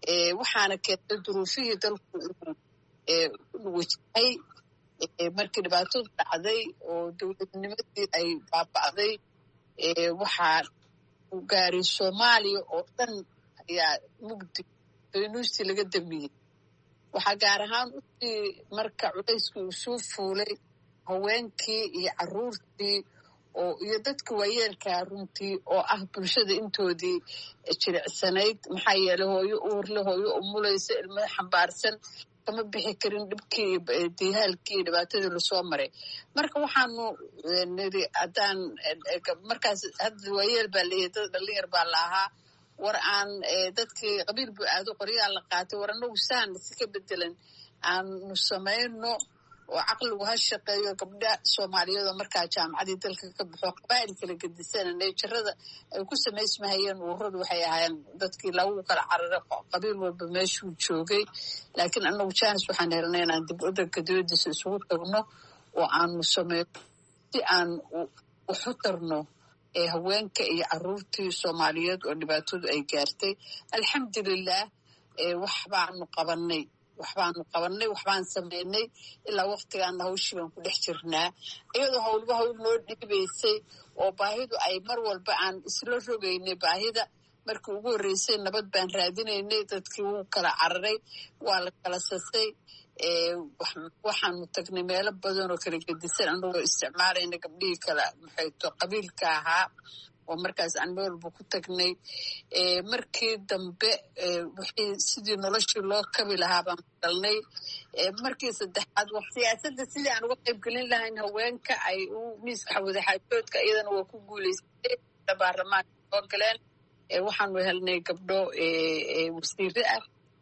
waxaana keentay duruufihii dalku inuu wajahay markii dhibaatadu dhacday oo dowladnimadii ay baaba'day waxaa u gaaray soomaaliya oo dhan ayaa mugdi faynuusti laga damiyey waxaa gaar ahaan usii marka culayskii uu soo fuulay haweenkii iyo carruurtii oo iyo dadka waayeelkaa runtii oo ah bulshada intoodii jiricsanayd maxaa yeelay hooyo uurle hooyo umulaysa ilmada xambaarsan kama bixi karin dhibkii iyo dihaalkii iyo dhibaatadii lasoo maray marka waxaanu niri haddaan markaas hadda waayeel baa leeyahay dad dhalinyar baa la ahaa war aan dadkii qabiil buu aado qoryaa la qaatay war anagu saan si ka bedelan aanu samayno oo caqligu ha shaqeeyo gabdha soomaaliyeed oo markaa jaamacadii dalka ka baxo qabaa'il kala gedisana neejarada ay ku samaysmahayeen ururadu waxay ahaayeen dadkii lagu kala cararay qabiil walba meeshuu joogay laakiin anagu jaanis waxaan helnay inaan dib wadanka dibadiisa isugu tagno oo aanu sameyno si aan waxu tarno haweenka iyo carruurtii soomaaliyeed oo dhibaatadu ay gaartay alxamdulilah wax baanu qabanay waxbaanu qabanay waxbaan samaynay ilaa waktigaana hawshii baan ku dhex jirnaa iyadoo hawlba hawl noo dhiibaysay oo baahidu ay mar walba aan isla rogaynay baahida markii ugu horreysay nabad baan raadinaynay dadkii wuu kala cararay waa la kala sasay waxaanu tagnay meelo badan oo kala gedisan anagoo isticmaalayna gabdhihii kala maxayto qabiilka ahaa oo markaas aan meel walba ku tagnay markii dambe wixii sidii noloshii loo kabi lahaa baan galnay markii saddexaad wax siyaasadda sidii aan uga qayb gelin lahayn haweenka ay u miiska wadaxaajoodka iyadana waa ku guulaysatay baarlamaanka soo galeen waxaanu helnay gabdho wasiire ah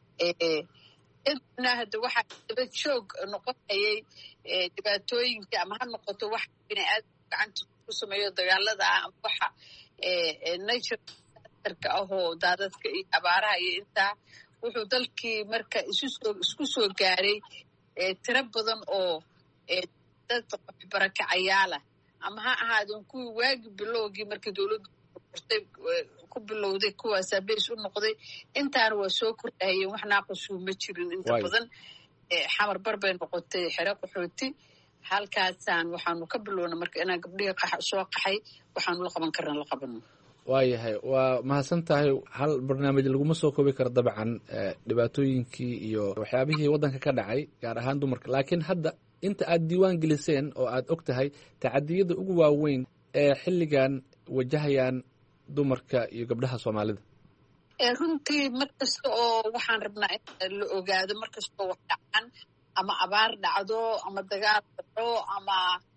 inna hadda waxaa daba joog noqonayay dhibaatooyinka ama ha noqoto wax bini'aadam gacanta ku sameeyo dagaalada ah ama waxa natureka ah oo daadadka iyo abaaraha iyo intaa wuxuu dalkii marka isusoo isku soo gaaray tiro badan oo dad barakacayaala ama ha ahaadeen kuwii waagi bilowgii markii dowladdu qortay ku bilowday kuwaasaa beys u noqday intaana waa soo kordhahayeen wax naaqasuu ma jirin inta badan xamar bar bay noqotay xero qaxooti halkaasaan waxaanu ka bilowna marka inaan gabdhihii soo qaxay waxaanu la qaban karna la qabano waayahay waa mahadsan tahay hal barnaamij laguma soo koobi karo dabcan dhibaatooyinkii iyo waxyaabihii waddanka ka dhacay gaar ahaan dumarka laakiin hadda inta aad diiwaan geliseen oo aad og tahay tacadiyada ugu waaweyn ee xilligan wajahayaan dumarka iyo gabdhaha soomaalida runtii mar kasta oo waxaan rabnaa in la ogaado mar kastoo wax dhacan ama abaar dhacdo ama dagaal dhaco ama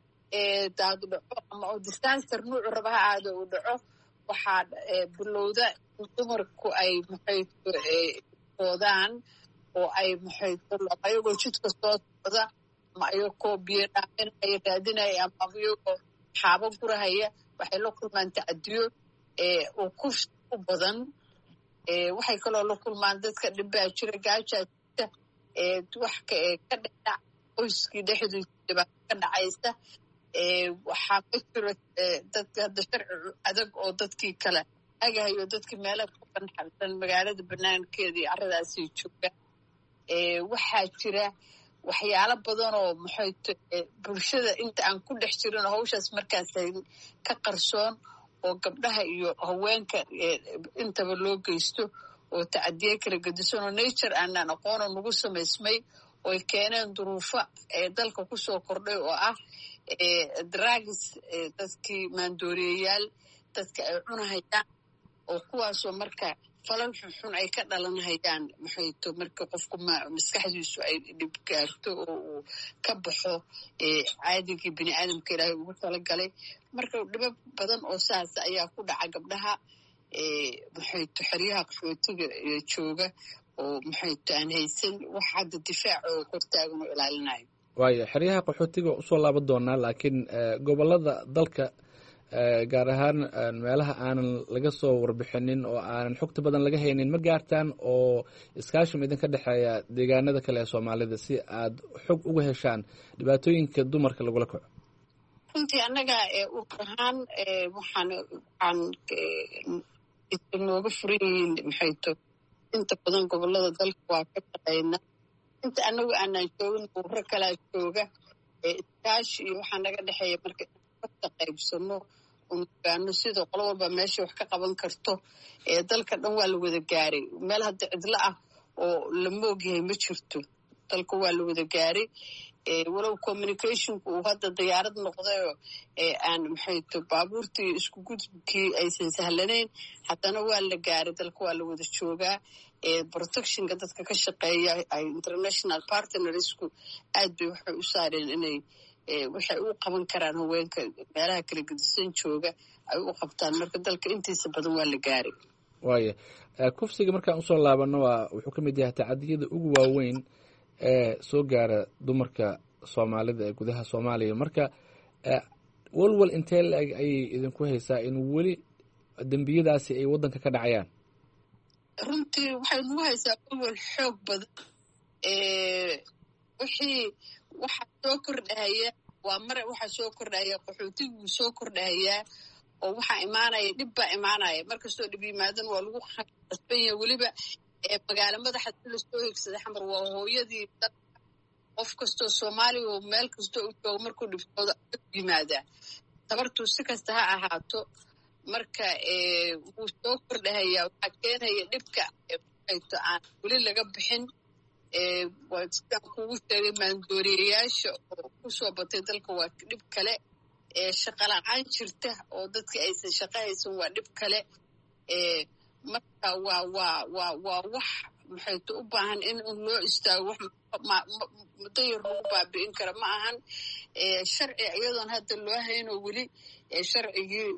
daad dhaco ama oo disaster nuucu raba ha aado uu dhaco waxaa bilowda in dumarku ay maxayto oodaan oo ay maxayto ayagoo jidka soo socda ama ayagoo biyo dhaaminaya raadinaya ama ayagoo xaabo gurahaya waxay la kulmaan tacadiyo oo kufs u badan waxay kaloo la kulmaan dadka dhibbaa jira gaajaa jirta wax ka dhedhac qoyskii dhexdiisa dhibaato ka dhacaysa waxaa ka jiro dadka hadda sharci adag oo dadkii kale agahayo dadkii meelaha ku banxalsan magaalada banaankeeda iyo carradaasii jooga waxaa jira waxyaalo badan oo maxayto bulshada inta aan ku dhex jirin hawshaas markaasay ka qarsoon oo gabdhaha iyo haweenka intaba loo geysto oo tacadiye kala gedisan oo nature aanaan aqoonoo nagu samaysmay ooy keeneen duruufo ee dalka ku soo kordhay oo ah drugs dadkii maandooriyayaal dadka ay cunahayaan oo kuwaasoo marka falal xunxun ay ka dhalanhayaan maxayto marka qofku maskaxdiisu ay dhib gaarto oo uu ka baxo caadigii bini aadamka ilaahay ugu talagalay marka dhibo badan oo saas ayaa ku dhaca gabdhaha maxayto xeryaha qaxootiga jooga oo maxayto aan haysan wax hadda difaac oo hortaagan oo ilaalinayo waayo xeryaha qaxootiga usoo laaban doonaa laakiin gobolada dalka gaar ahaan meelaha aanan laga soo warbixinin oo aanan xogta badan laga haynin ma gaartaan oo iskaashim idinka dhexeeya deegaanada kale ee soomaalida si aad xog uga heshaan dhibaatooyinka dumarka lagula kaco runtii annaga urur ahaan waxaan waxaan nooga furan yihiin maxayto inta badan gobolada dalka waa ka shaqaynaa inta anagu aanaan joogin ururo kalaa jooga iskaashi iyo waxaa naga dhexeeya marka ka qaybsano unugaano sida qolo walba meesha wax ka qaban karto dalka dhan waa la wada gaaray meel hadda cidlo ah oo la moogyahay ma jirto dalka waa la wada gaaray walow communicationku uu hadda diyaarad noqdayo aan maxayto baabuurtii isku gudubkii aysan sahlanayn haddana waa la gaaray dalka waa la wada joogaa protectionka dadka ka shaqeeya international partnersku aad bay waxay u saareen inay waxay u qaban karaan haweenka meelaha kala gedisan jooga ay u qabtaan marka dalka intiisa badan waa la gaaray waaya kufsiga markaan usoo laabano waa wuxuu ka mid yahay tacadiyada ugu waaweyn ee soo gaara dumarka soomaalida ee gudaha soomaaliya marka walwal intee la-eg ayay idinku haysaa in weli dembiyadaasi ay waddanka ka dhacayaan runtii waxay nagu haysaa walwal xoog badan wixii waxaa soo kordhahaya waa mare waxaa soo kordhahaya qaxootiguu soo kordhahayaa oo waxaa imaanaya dhib baa imaanaya markastoo dhib yimaadan waa lagu qasbanya weliba magaalo madaxa si lasoo higsaday xamar waa hooyadii dadka qof kastoo soomaaliya oo meel kastoo u joogo markuu dhibtooda yimaadaa tabartuu si kasta ha ahaato marka wuu soo kordhahayaa waxaa keenaya dhibka ayto aan weli laga bixin sidaan kugu sheegay maandooriyayaasha oo ku soo batay dalka waa dhib kale shaqala-aan jirta oo dadka aysan shaqo haysan waa dhib kale marka waa waa waa waa wax maxayto u baahan in loo istaago wax muddo yar lagu baabi'in kara ma ahan sharci iyadoon hadda loo hayno weli sharcigii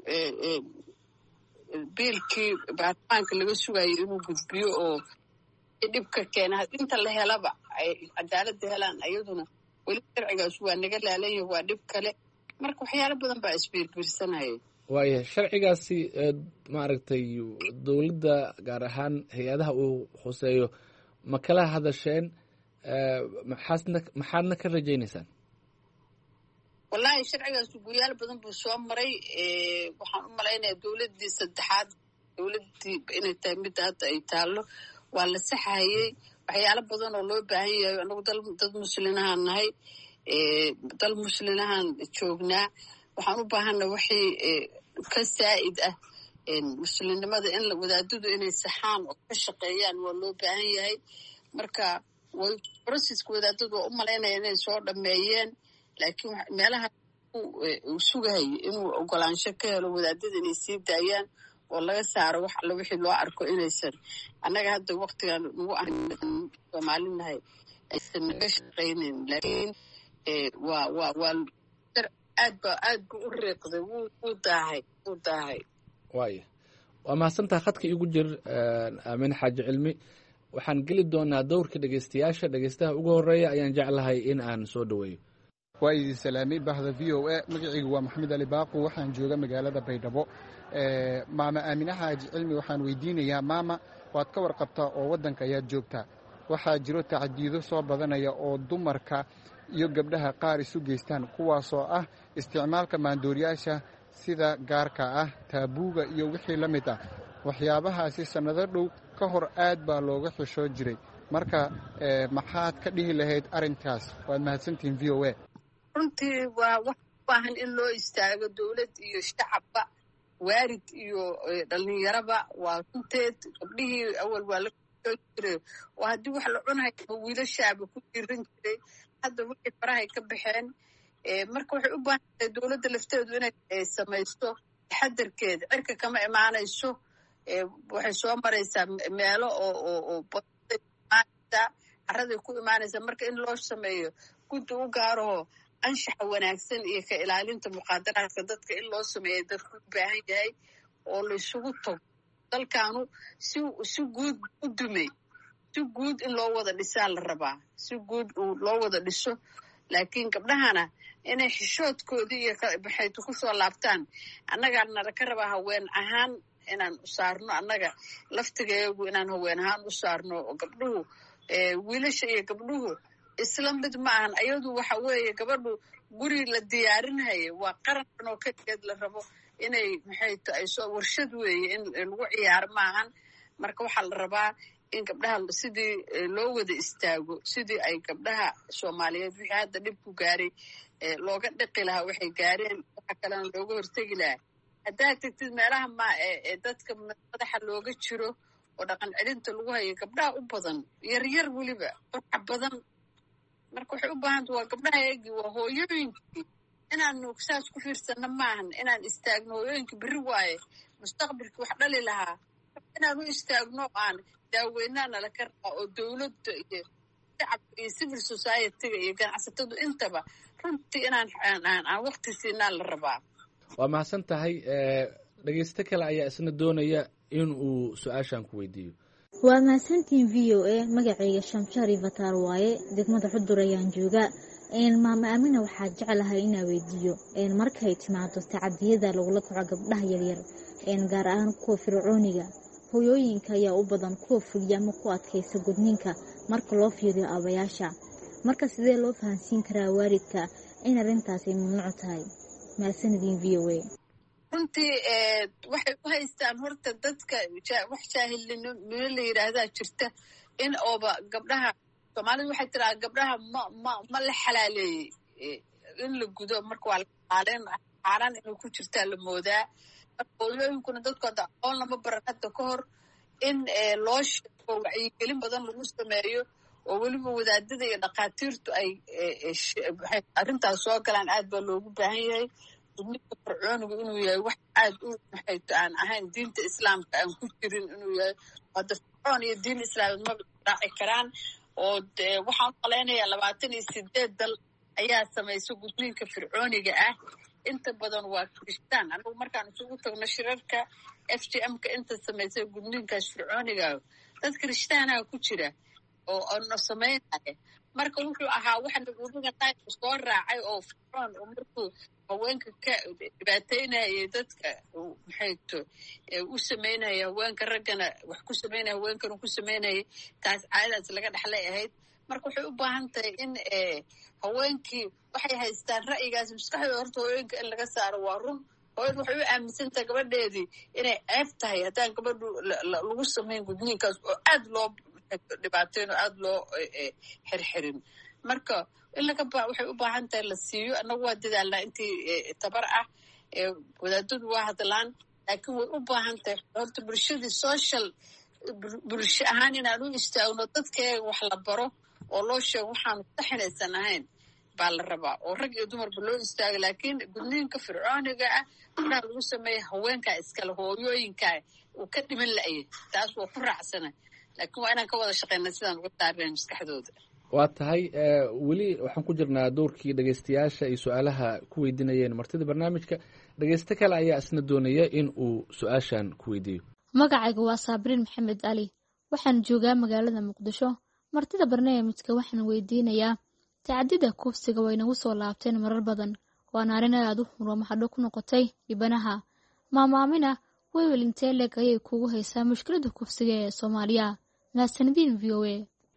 biilkii baarlamaanka laga sugayo inuu gudbiyo oo dhibka keena inta la helaba ay cadaaladda helaan iyaduna weli sharcigaas waa naga laalanya waa dhib kale marka waxyaalo badan baa isbiirbiirsanaya waaya sharcigaasi maaragtay dowladda gaar ahaan hay-adaha uu khuseeyo ma kala hadasheen maxaasna maxaadna ka rajaynaysaan wallaahi sharcigaas guyaal badan buu soo maray waxaan u malaynayaa dowladdii saddexaad dowladdii inay tahay midda hadda ay taallo waa la saxahayey waxyaalo badan oo loo baahan yahay anagu dal dad muslinahaan nahay dal muslinahaan joognaa waxaan u baahana wixii ka saa'id ah muslimnimada in wadaadadu inay saxaan oo ka shaqeeyaan waa loo baahan yahay marka way processka wadaadadu waa u malaynaya inay soo dhameeyeen laakiin meelaha uu sugahayay inuu ogolaansho ka helo wadaadada inay sii daayaan oo laga saaro wax alla wixii loo arko inaysan annaga hadda waktigan nagu ah soomaalinahay aysan naga shaqaynayn laakiin waa waa waa aad ba aad buu u riiqday wuu wuu daahay wuu daahay waaya waa mahadsantaha khadka igu jir aamin xaaji cilmi waxaan geli doonaa dowrka dhegeystayaasha dhegeystaha ugu horeeya ayaan jeclahay in aan soo dhaweeyo waa idin salaamay bahda v o a magacaygu waa maxamed ali baaqo waxaan jooga magaalada baydhabo maama aamine xaaji cilmi waxaan weydiinayaa maama waad ka warqabtaa oo waddanka ayaad joogtaa waxaa jiro tacdiido soo badanaya oo dumarka iyo gabdhaha qaar isu geystaan kuwaasoo ah isticmaalka maandooriyaasha sida gaarka ah taabuuga iyo wixii la mid ah waxyaabahaasi sannado dhow ka hor aad baa looga xishoo jiray marka maxaad ka dhihi lahayd arrinkaas waad mahadsantihiin v o a runtii waa wax u baahan in loo istaago dowlad iyo shacabba waarid iyo dhallinyaraba waa runteed gabdhihii awal waa la xishoo jiray oo haddii wax la cunahay wiilashaaba ku jiran jiray hadda wixii farahay ka baxeen marka waxay u baahan tahay dowladda lafteedu inay samaysto taxadarkeeda cirka kama imaanayso waxay soo maraysaa meelo oo oo caraday ku imaanaysaa marka in loo sameeyo guddi u gaaraho anshaxa wanaagsan iyo ka ilaalinta muqaadaraadka dadka in loo sameeya dadku u baahan yahay oo laysugu tago dalkaanu si si guud u dumay si guud in loo wada dhisaa la rabaa si guud loo wada dhiso laakiin gabdhahana inay xishoodkoodii iyo maxaytu ku soo laabtaan annagaa nala ka rabaa haween ahaan inaan u saarno annaga laftigeegu inaan haween ahaan u saarno oo gabdhuhu wiilasha iyo gabdhuhu isla mid ma ahan ayadu waxa weeye gabadhu guri la diyaarinhaya waa qarankan oo keligeed la rabo inay maxaytu ay soo warshad weeye in lagu ciyaaro maahan marka waxaa la rabaa in gabdhaha sidii loo wada istaago sidii ay gabdhaha soomaaliyeed wixii hadda dhib ku gaaray looga dhiqi lahaa waxay gaareen waxa kalena looga hortegi lahaa haddaad tegtid meelaha ma ee dadka madaxa looga jiro oo dhaqan celinta lagu hayo gabdhaha u badan yaryar weliba qurxa badan marka waxay u baahanta waa gabdhaha eegii waa hooyooyinkii inaanu saas ku fiirsano maahan inaan istaagno hooyooyinka berri waaye mustaqbalkii wax dhali lahaa inaan u istaagno aan daaweynaa nala ka rabaa oo dowladda iyo shacabka iyo civil society-ga iyo ganacsatadu intaba runtii inaan aan waqti siinaa la rabaa waa mahadsan tahay dhegeysto kale ayaa isna doonaya in uu su-aashan ku weydiiyo waa mahadsantiin v o a magacayga shamshari vataar waaye degmada xudur ayaan joogaa maama aamina waxaa jeclahay inaa weydiiyo markay timaado tacadiyada lagula kaco gabdhaha yaryar gaar ahaan kuwa fircooniga hooyooyinka ayaa u badan kuwa fuliya ama ku adkaysa gudniinka marka loo fiiriyo aabayaasha marka sidee loo fahansiin karaa waalidka in arrintaas ay mamnuuc tahay mahadsanidin v o a runtii waxay u haystaan horta dadka wax jaahilnimo la yidhaahdaa jirta in ooba gabdhaha soomaalidu waxay tiraa gabdhaha ma ma ma la xalaaleeyey in la gudo marka waa laxaaleen xaaraan inay ku jirtaa la moodaa hooyooyinkuna dadkooda aqoon lama baran hadda ka hor in loo sheego wacyigelin badan lagu sameeyo oo weliba wadaadada iyo dhakhaatiirtu ay arrintaas soo galaan aad baa loogu baahan yahay gudniinka fircoonigu inuu yahay wax aad u maxayto aan ahayn diinta islaamka aan ku jirin inuu yahay hadda fircoon iyo diin islaameed ma raaci karaan oo waxaan u malaynayaa labaatan iyo sideed dal ayaa samaysa gudniinka fircooniga ah inta badan waa kirishtaan anagu markaan isugu tagno shirarka f g m-ka inta samaysay gudniinkaas fircooniga dad kirishtaanaha ku jira oo ono samaynaya marka wuxuu ahaa waxa nagudiga naagka soo raacay oo fircoon oo markuu haweenka ka dhibaataynayay dadka maxayto u samaynaya haweenka raggana wax ku samaynaya haweenkana ku samaynayay taas caadadaas laga dhexlay ahayd marka waxay u baahan tahay in haweenkii waxay haystaan ra'yigaas maskaxdooda horta haweenka in laga saaro waa run hooyadu waxay u aaminsan tahay gabadheedii inay ceeb tahay haddaan gabadhu lagu samayn gudniinkaas oo aad loo dhibaateyn oo aad loo xirxirin marka in laga ba waxay u baahan tahay la siiyo annagu waa dadaalnaa intii tabar ah wadaadadu waa hadlaan laakiin way u baahan tahay horta bulshadii social bulsho ahaan inaan u istaagno dadkeega wax la baro oo loo sheego waxaanu saxinaysan ahayn baa la rabaa oo rag iyo dumarba loo istaaga laakiin gudniinka fircooniga ah inaa lagu sameeya haweenkaa iskale hooyooyinkaa uu ka dhiman la'yay taas waa ku raacsana laakiin waa inaan ka wada shaqeyna sidaan uga saarnayn maskaxdooda waa tahay weli waxaan ku jirnaa dowrkii dhegeystayaasha ay su-aalaha ku weydiinayeen martida barnaamijka dhegeysto kale ayaa isna doonaya in uu su-aashan ku weydiiyo magacayga waa saabriin maxamed cali waxaan joogaa magaalada muqdisho martida barnaamijka waxaan weydiinayaa tacadida kufsiga way nagu soo laabteen marar badan waana arrin aad u xun oo maxadho ku noqotay dhibanaha maama aamina weywel intee leeg ayay kugu haysaa mushkilada kufsiga ee soomaaliya mahadsanidin v o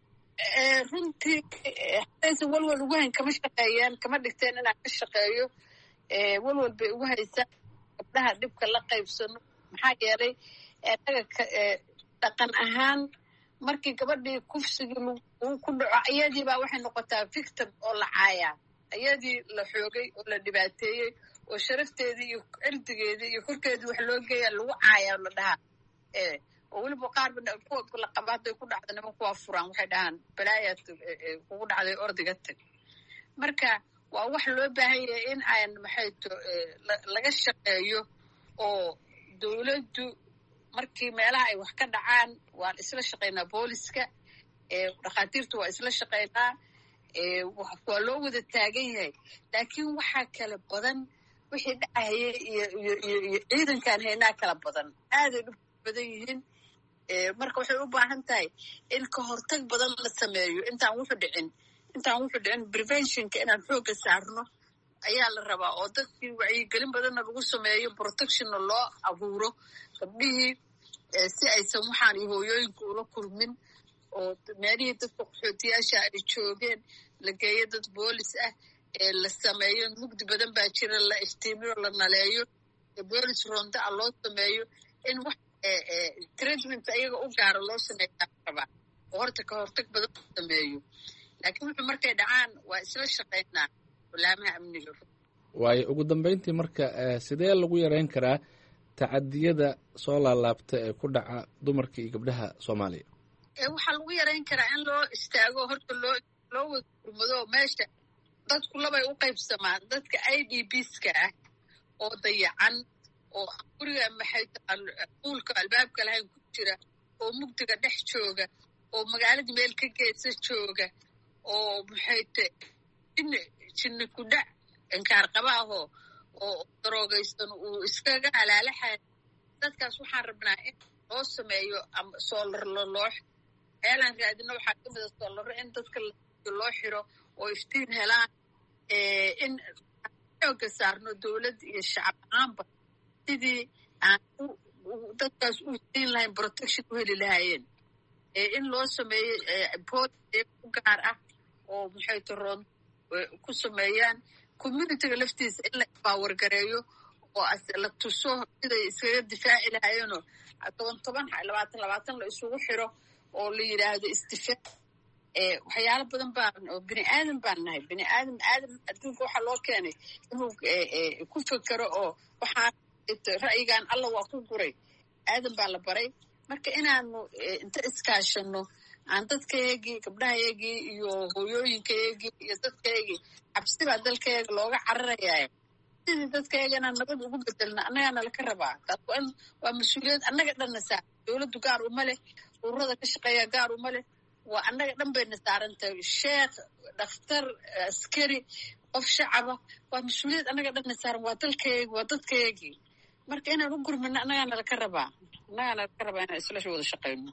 a runtii hadaysan walwal ugu hayn kama shaqeeyaan kama dhigteen inaan ka shaqeeyo walwal bay ugu haysaa gabdhaha dhibka la qaybsano maxaa yeelay anaga dhaqan ahaan markii gabadhii kufsigii uu ku dhaco iyadii baa waxay noqotaa victim oo la caayaa iyadii la xoogay oo la dhibaateeyey oo sharafteedii iyo cirdigeedii iyo korkeedii wax loo geeya lagu caayaa la dhahaa oo weliba qaarba kuwa la qaba hadday ku dhacda niman kuwaa furaan waxay dhahaan balaayaad kugu dhacday ordiga tag marka waa wax loo baahan yahay in aan maxayto laga shaqeeyo oo dowladdu markii meelaha ay wax ka dhacaan waan isla shaqaynaa booliska dhakhaatiirtu waa isla shaqaynaa waa loo wada taagan yahay laakiin waxaa kala badan wixii dhacahaya iyo iyo iyo iyo ciidankaan haynaa kala badan aaday dhib badan yihiin marka waxay u baahan tahay in ka hortag badan la sameeyo intaan wuxu dhicin intaan wuxu dhicin preventionka inaan xoogga saarno ayaa la rabaa oo dadkii wacyigelin badanna lagu sameeyo protectionna loo abuuro gabdhihii si aysan waxaan iyo hooyooyinka ula kulmin oo meelihii dadka qaxootiyaasha ay joogeen la geeyo dad boolis ah la sameeyo mugdi badan baa jira la iftiimiyo la naleeyo boolis ronda a loo sameeyo in wax treatment ayaga u gaaro loo sameeyaa rabaa oo horta ka hortag badan u sameeyo laakiin wuxuu markay dhacaan waa isla shaqaynaa walaamaha amniga. waayo ugu dambeyntii marka sidee lagu yareyn karaa tacadiyada soo laalaabta ee ku dhaca dumarka iyo gabdhaha Soomaaliya? waxaa lagu yareyn karaa in loo istaago horta loo loo wada gurmado meesha dadku labay u qaybsamaan dadka I D Bska ah oo dayacan oo guriga maxay quulka albaabka lahayn ku jira oo mugdiga dhex jooga oo magaalada meel ka geesa jooga oo maxay in jinni ku dhac inkaar qabaaho oo daroogaysan uu iskaga halaalaxay dadkaas waxaan rabnaa in loo sameeyo ama solar loox eelan raadina waxaa ka mid ah solar in dadka loo xiro oo iftiin helaan in xooga saarno dowlad iyo shacab ahaanba sidii aan dadkaas u siin lahayn protection u heli lahaayeen in loo sameeyo bood u gaar ah oo maxay taroon ku sameeyaan communityga laftiisa in la empower gareeyo oo la tuso siday iskaga difaaci lahaayeenoo toban toban labaatan labaatan la isugu xiro oo la yidhaahdo isdifaac waxyaalo badan baan oo bini aadan baan nahay bini aadan aadan adduunka waxaa loo keenay inuu ku fekero oo waxaa ra'yigan alla waa ku guray aadan baa la baray marka inaanu inta iskaashano aan dadkaygii gabdhahaygii iyo hooyooyinkaygii iyo dadkaygii cabsi baa dalkayga looga cararayaa sidii dadkayga inaan nabad ugu bedelna annagaana laka rabaa taas waa mas-uuliyad annaga dhanna saar dowladdu gaar uma leh ururada ka shaqeeya gaar uma leh waa annaga dhan bayna saaran tahay sheekh dhakhtar askari qof shacaba waa mas-uuliyad annaga dhanna saaran waa dalkaygi waa dadkaygii marka inaan u gurmino annagaana laka rabaa annagaana laka rabaa inaan isla wada shaqayno.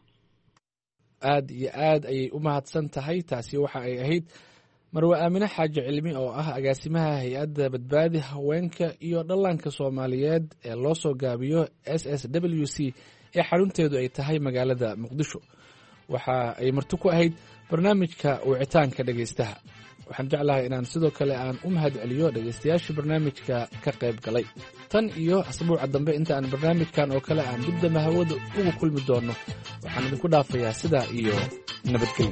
aad iyo aad ayay u mahadsan tahay. taasi waxa ay ahayd marwe aamine xaaji cilmi oo ah agaasimaha hay-adda badbaadi haweenka iyo dhallaanka Soomaaliyeed ee loo soo gaabiyo S S W C ee xarunteedu ay tahay magaalada Muqdisho. waxa ay marti ku ahayd barnaamijka wicitaanka dhegaystaha. waxaan jeclahay inaan sidoo kale aan u mahad celiyo dhegaystayaasha barnaamijka ka qayb galay. tan iyo asbuuca dambe inta aan barnaamijkan oo kale aan dib dambe hawada ugu kulmi doono waxaan idinku dhaafayaa sidaa iyo nabadgelyo.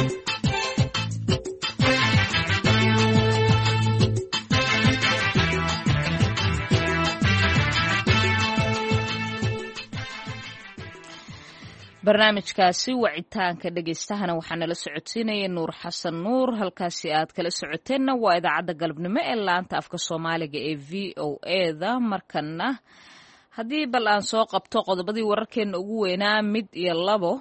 barnaamijkaasi wacitaanka dhegaystahana waxaa nala socodsiinaya nuur xasan nuur. halkaasi aad kala socoteenna waa idaacadda galabnimo ee laanta afka soomaaliga ee v o eda. markana haddii bal aan soo qabto qodobadii wararkeena ugu weynaa mid iyo labo.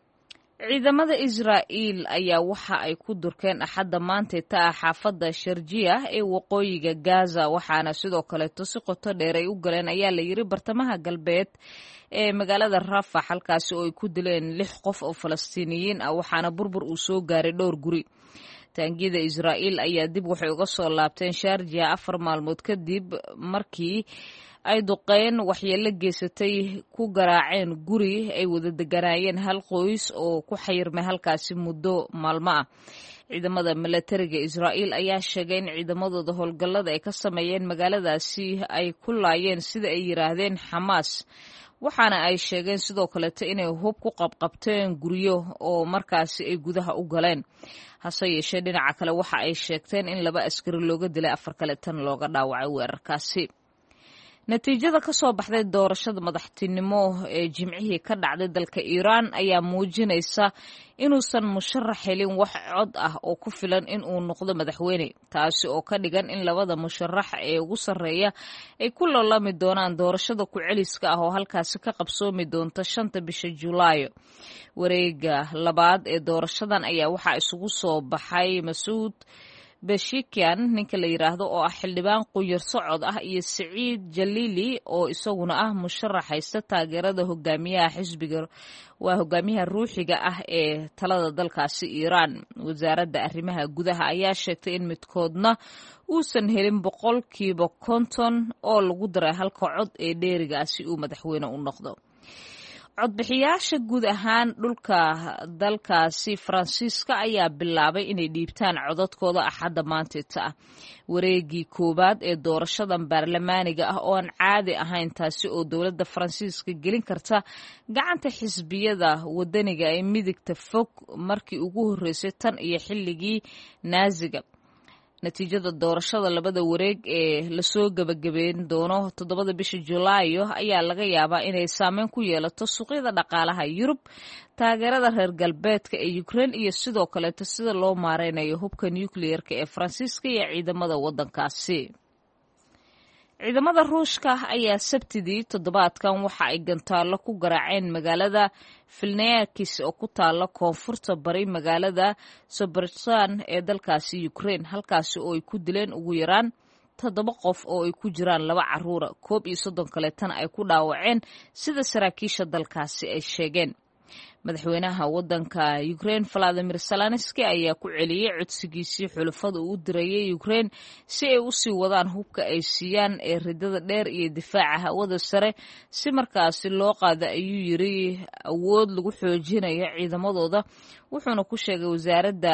ciidamada Israa'iil ayaa waxa ay ku durkeen axadda maanta ta xaafadda Sharjiya ee waqooyiga Gaza waxaana sidoo kale si qoto dheer ay u galeen ayaa la yiri bartamaha galbeed ee magaalada Rafah halkaasi oo ay ku dileen lix qof oo Falastiiniyiin ah waxaana burbur uu soo gaaray dhowr guri. taangiyada Israa'iil ayaa dib waxay uga soo laabteen Sharjiya afar maalmood kadib markii ay duqeen waxyeello geysatay ku garaaceen guri ay wada deganaayeen hal qoys oo ku xayirmay halkaasi muddo maalmo ah. ciidamada milatariga Israa'iil ayaa sheegay in ciidamadooda howlgallada ay ka sameeyeen magaaladaasi ay ku laayeen sida ay yiraahdeen Xamaas waxaana ay sheegeen sidoo kaleeto inay hub ku qabqabteen guryo oo markaasi ay gudaha u galeen. hase yeeshee dhinaca kale waxa ay sheegteen in laba askari looga dilay afar kale tan looga dhaawacay weerarkaasi. natiijada ka soo baxday doorashada madaxtinimo ee jimcihii ka dhacday dalka Iiraan ayaa muujinaysa inuusan musharax helin wax cod ah oo ku filan in uu noqdo madaxweyne taasi oo ka dhigan in labada musharax ee ugu sarreeya ay ku loolami doonaan doorashada ku celiska ah oo halkaasi ka qabsoomi doonta shanta bisha Julaayo. wareega labaad ee doorashadan ayaa waxaa isugu soo baxay Masuud Beshikian ninka la yiraahdo oo ah xildhibaan quyar socod ah iyo Saciid Jalili oo isaguna ah musharax haysta taageerada hogaamiyaha xisbiga waa hogaamiyaha ruuxiga ah ee talada dalkaasi Iiraan. wasaaradda arrimaha gudaha ayaa sheegtay in midkoodna uusan helin boqolkiiba konton oo lagu daray halka cod ee dheerigaasi uu madaxweyne u noqdo. codbixiyaasha guud ahaan dhulka dalkaasi faransiiska ayaa bilaabay inay dhiibtaan codadkooda axadda maanteeta ah wareegii koowaad ee doorashadan baarlamaaniga ah oo aan caadi ahayn taasi oo dowladda faransiiska gelin karta gacanta xisbiyada wadaniga ee midigta fog markii ugu horreysay tan iyo xilligii naaziga natiijada doorashada labada wareeg ee lasoo gebagabeyn doono toddobada bisha julaayo ayaa laga yaabaa inay saameyn ku yeelato suuqyada dhaqaalaha yurub taageerada reer galbeedka ee Ukraine iyo sidoo kaleeto sida loo maareynayo hubka nuclear-ka ee Faransiiska iyo ciidamada waddankaasi. ciidamada ruushka ayaa sabtidii toddobaadkan waxa ay gantaalo ku garaaceen magaalada Vilnius oo ku taala koonfurta bari magaalada Sobersan ee dalkaasi Ukraine halkaasi oo ay ku dileen ugu yaraan toddoba qof oo ay ku jiraan laba caruura koob iyo soddon kaleetana ay ku dhaawaceen sida saraakiisha dalkaasi ay sheegeen. madaxweynaha waddanka Ukraine Volodymyr Zelensky ayaa ku celiyay codsigiisii xulafada uu dirayay Ukraine si ay u sii wadaan hubka ay siiyaan ee ridada dheer iyo difaaca hawada sare si markaasi loo qaado ayuu yiri awood lagu xoojinayo ciidamadooda wuxuuna ku sheegay wasaaradda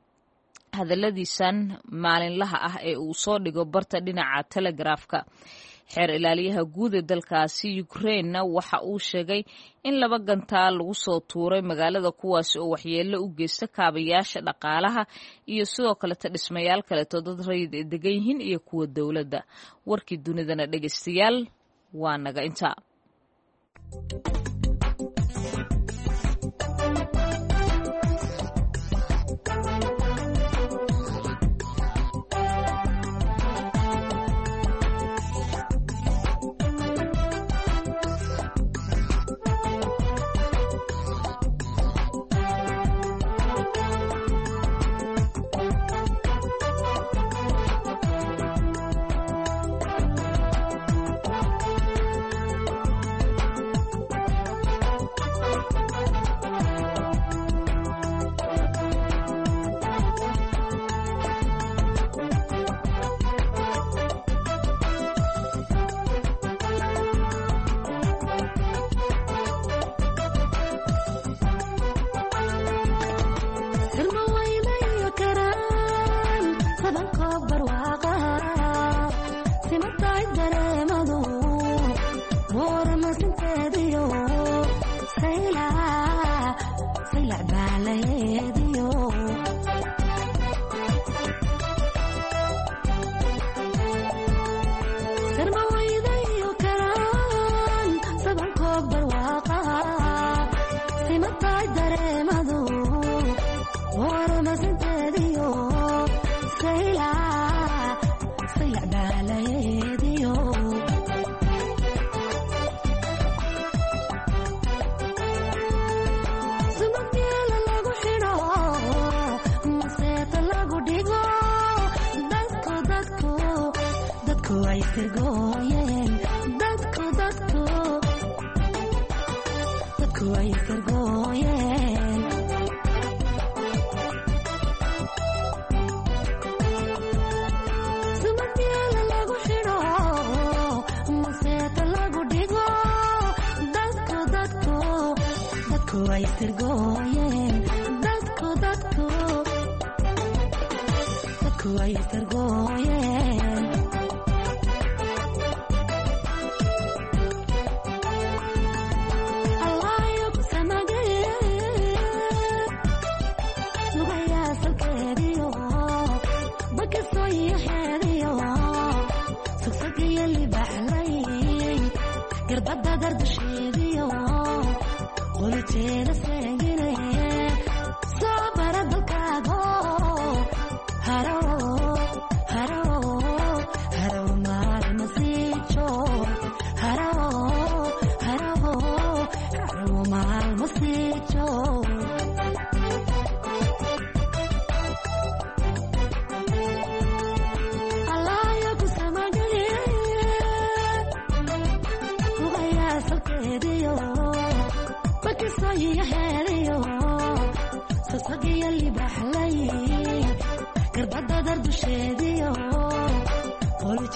hadaladiisan maalinlaha ah ee uu soo dhigo barta dhinaca telegrafka. xeer ilaaliyaha guud ee dalkaasi Ukraine waxa uu sheegay in laba gantaal lagu soo tuuray magaalada kuwaas oo waxyeello u geysta kaabayaasha dhaqaalaha iyo sidoo kale dhismayaal kale oo dad rayid ay degan yihiin iyo kuwa dawladda. warkii dunidana dhageystayaal waa naga inta.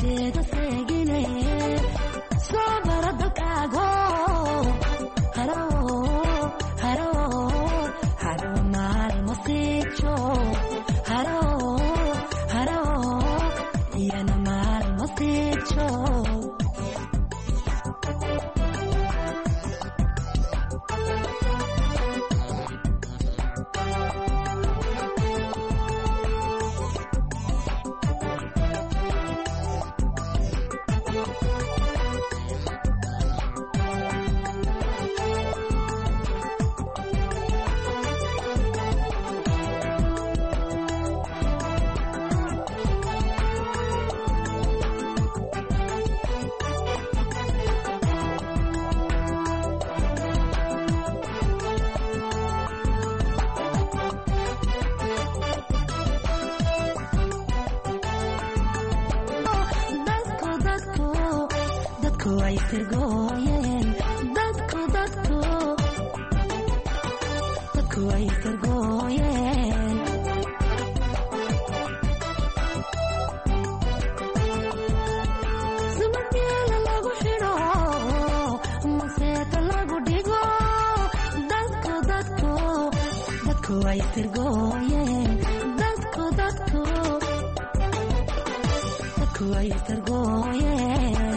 Hello. dadku way firgooyeen dadku dadku dadku way firgooyeen sumadyaala lagu xidho maseeta lagu dhigo dadku dadku dadku way firgooyeen dadku dadku dadku way firgooyeen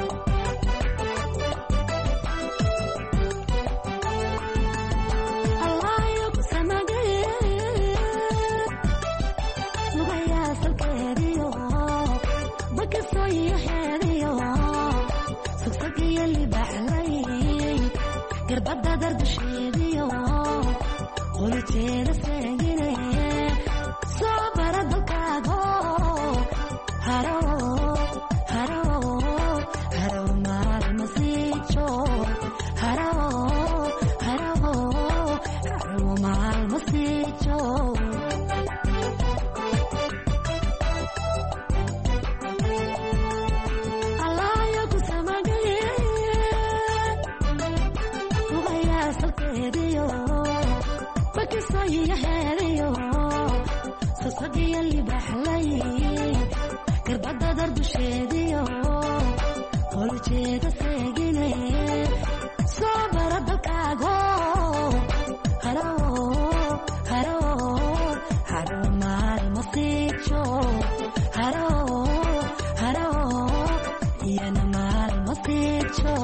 garbada dardasheediyo qoliteeda seegine soo bara dalkaago haro haro haro maalma siijo haro haro haro maalma siijo sasagiya libaxlay garbada dardusheediyo qoljeeda seegine soo bara dalkaago haro haro haro maalma siijo haro haro iyana maalma siijo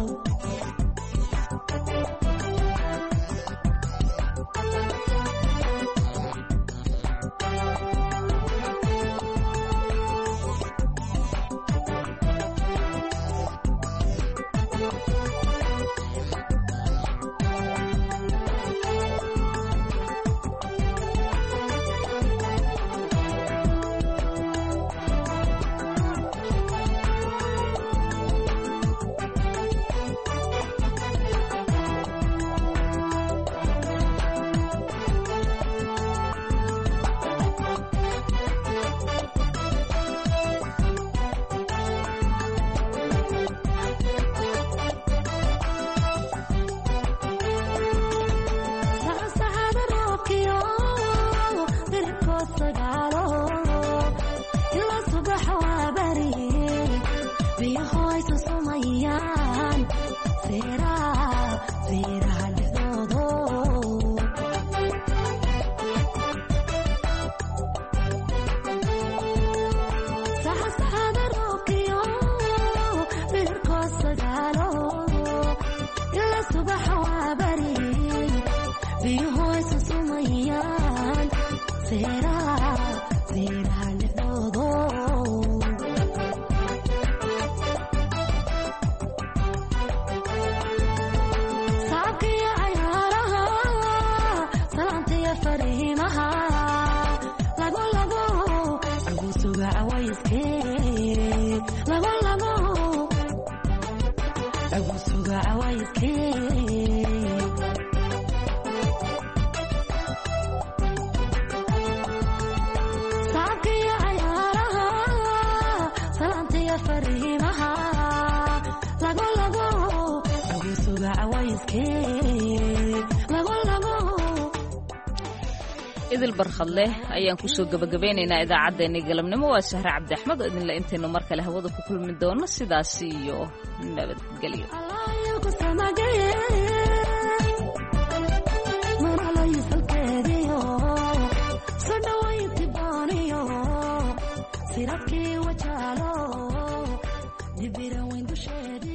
idil barkhadleh ayaan kusoo gabagabeynaynaa idaacaddeenii galabnimo waa sahre cabdi axmed oo idinla intaynu mar kale hawada ku kulmi doono sidaas iyo nabadgelyo siradkii wajaalo dibira weyn dusheedii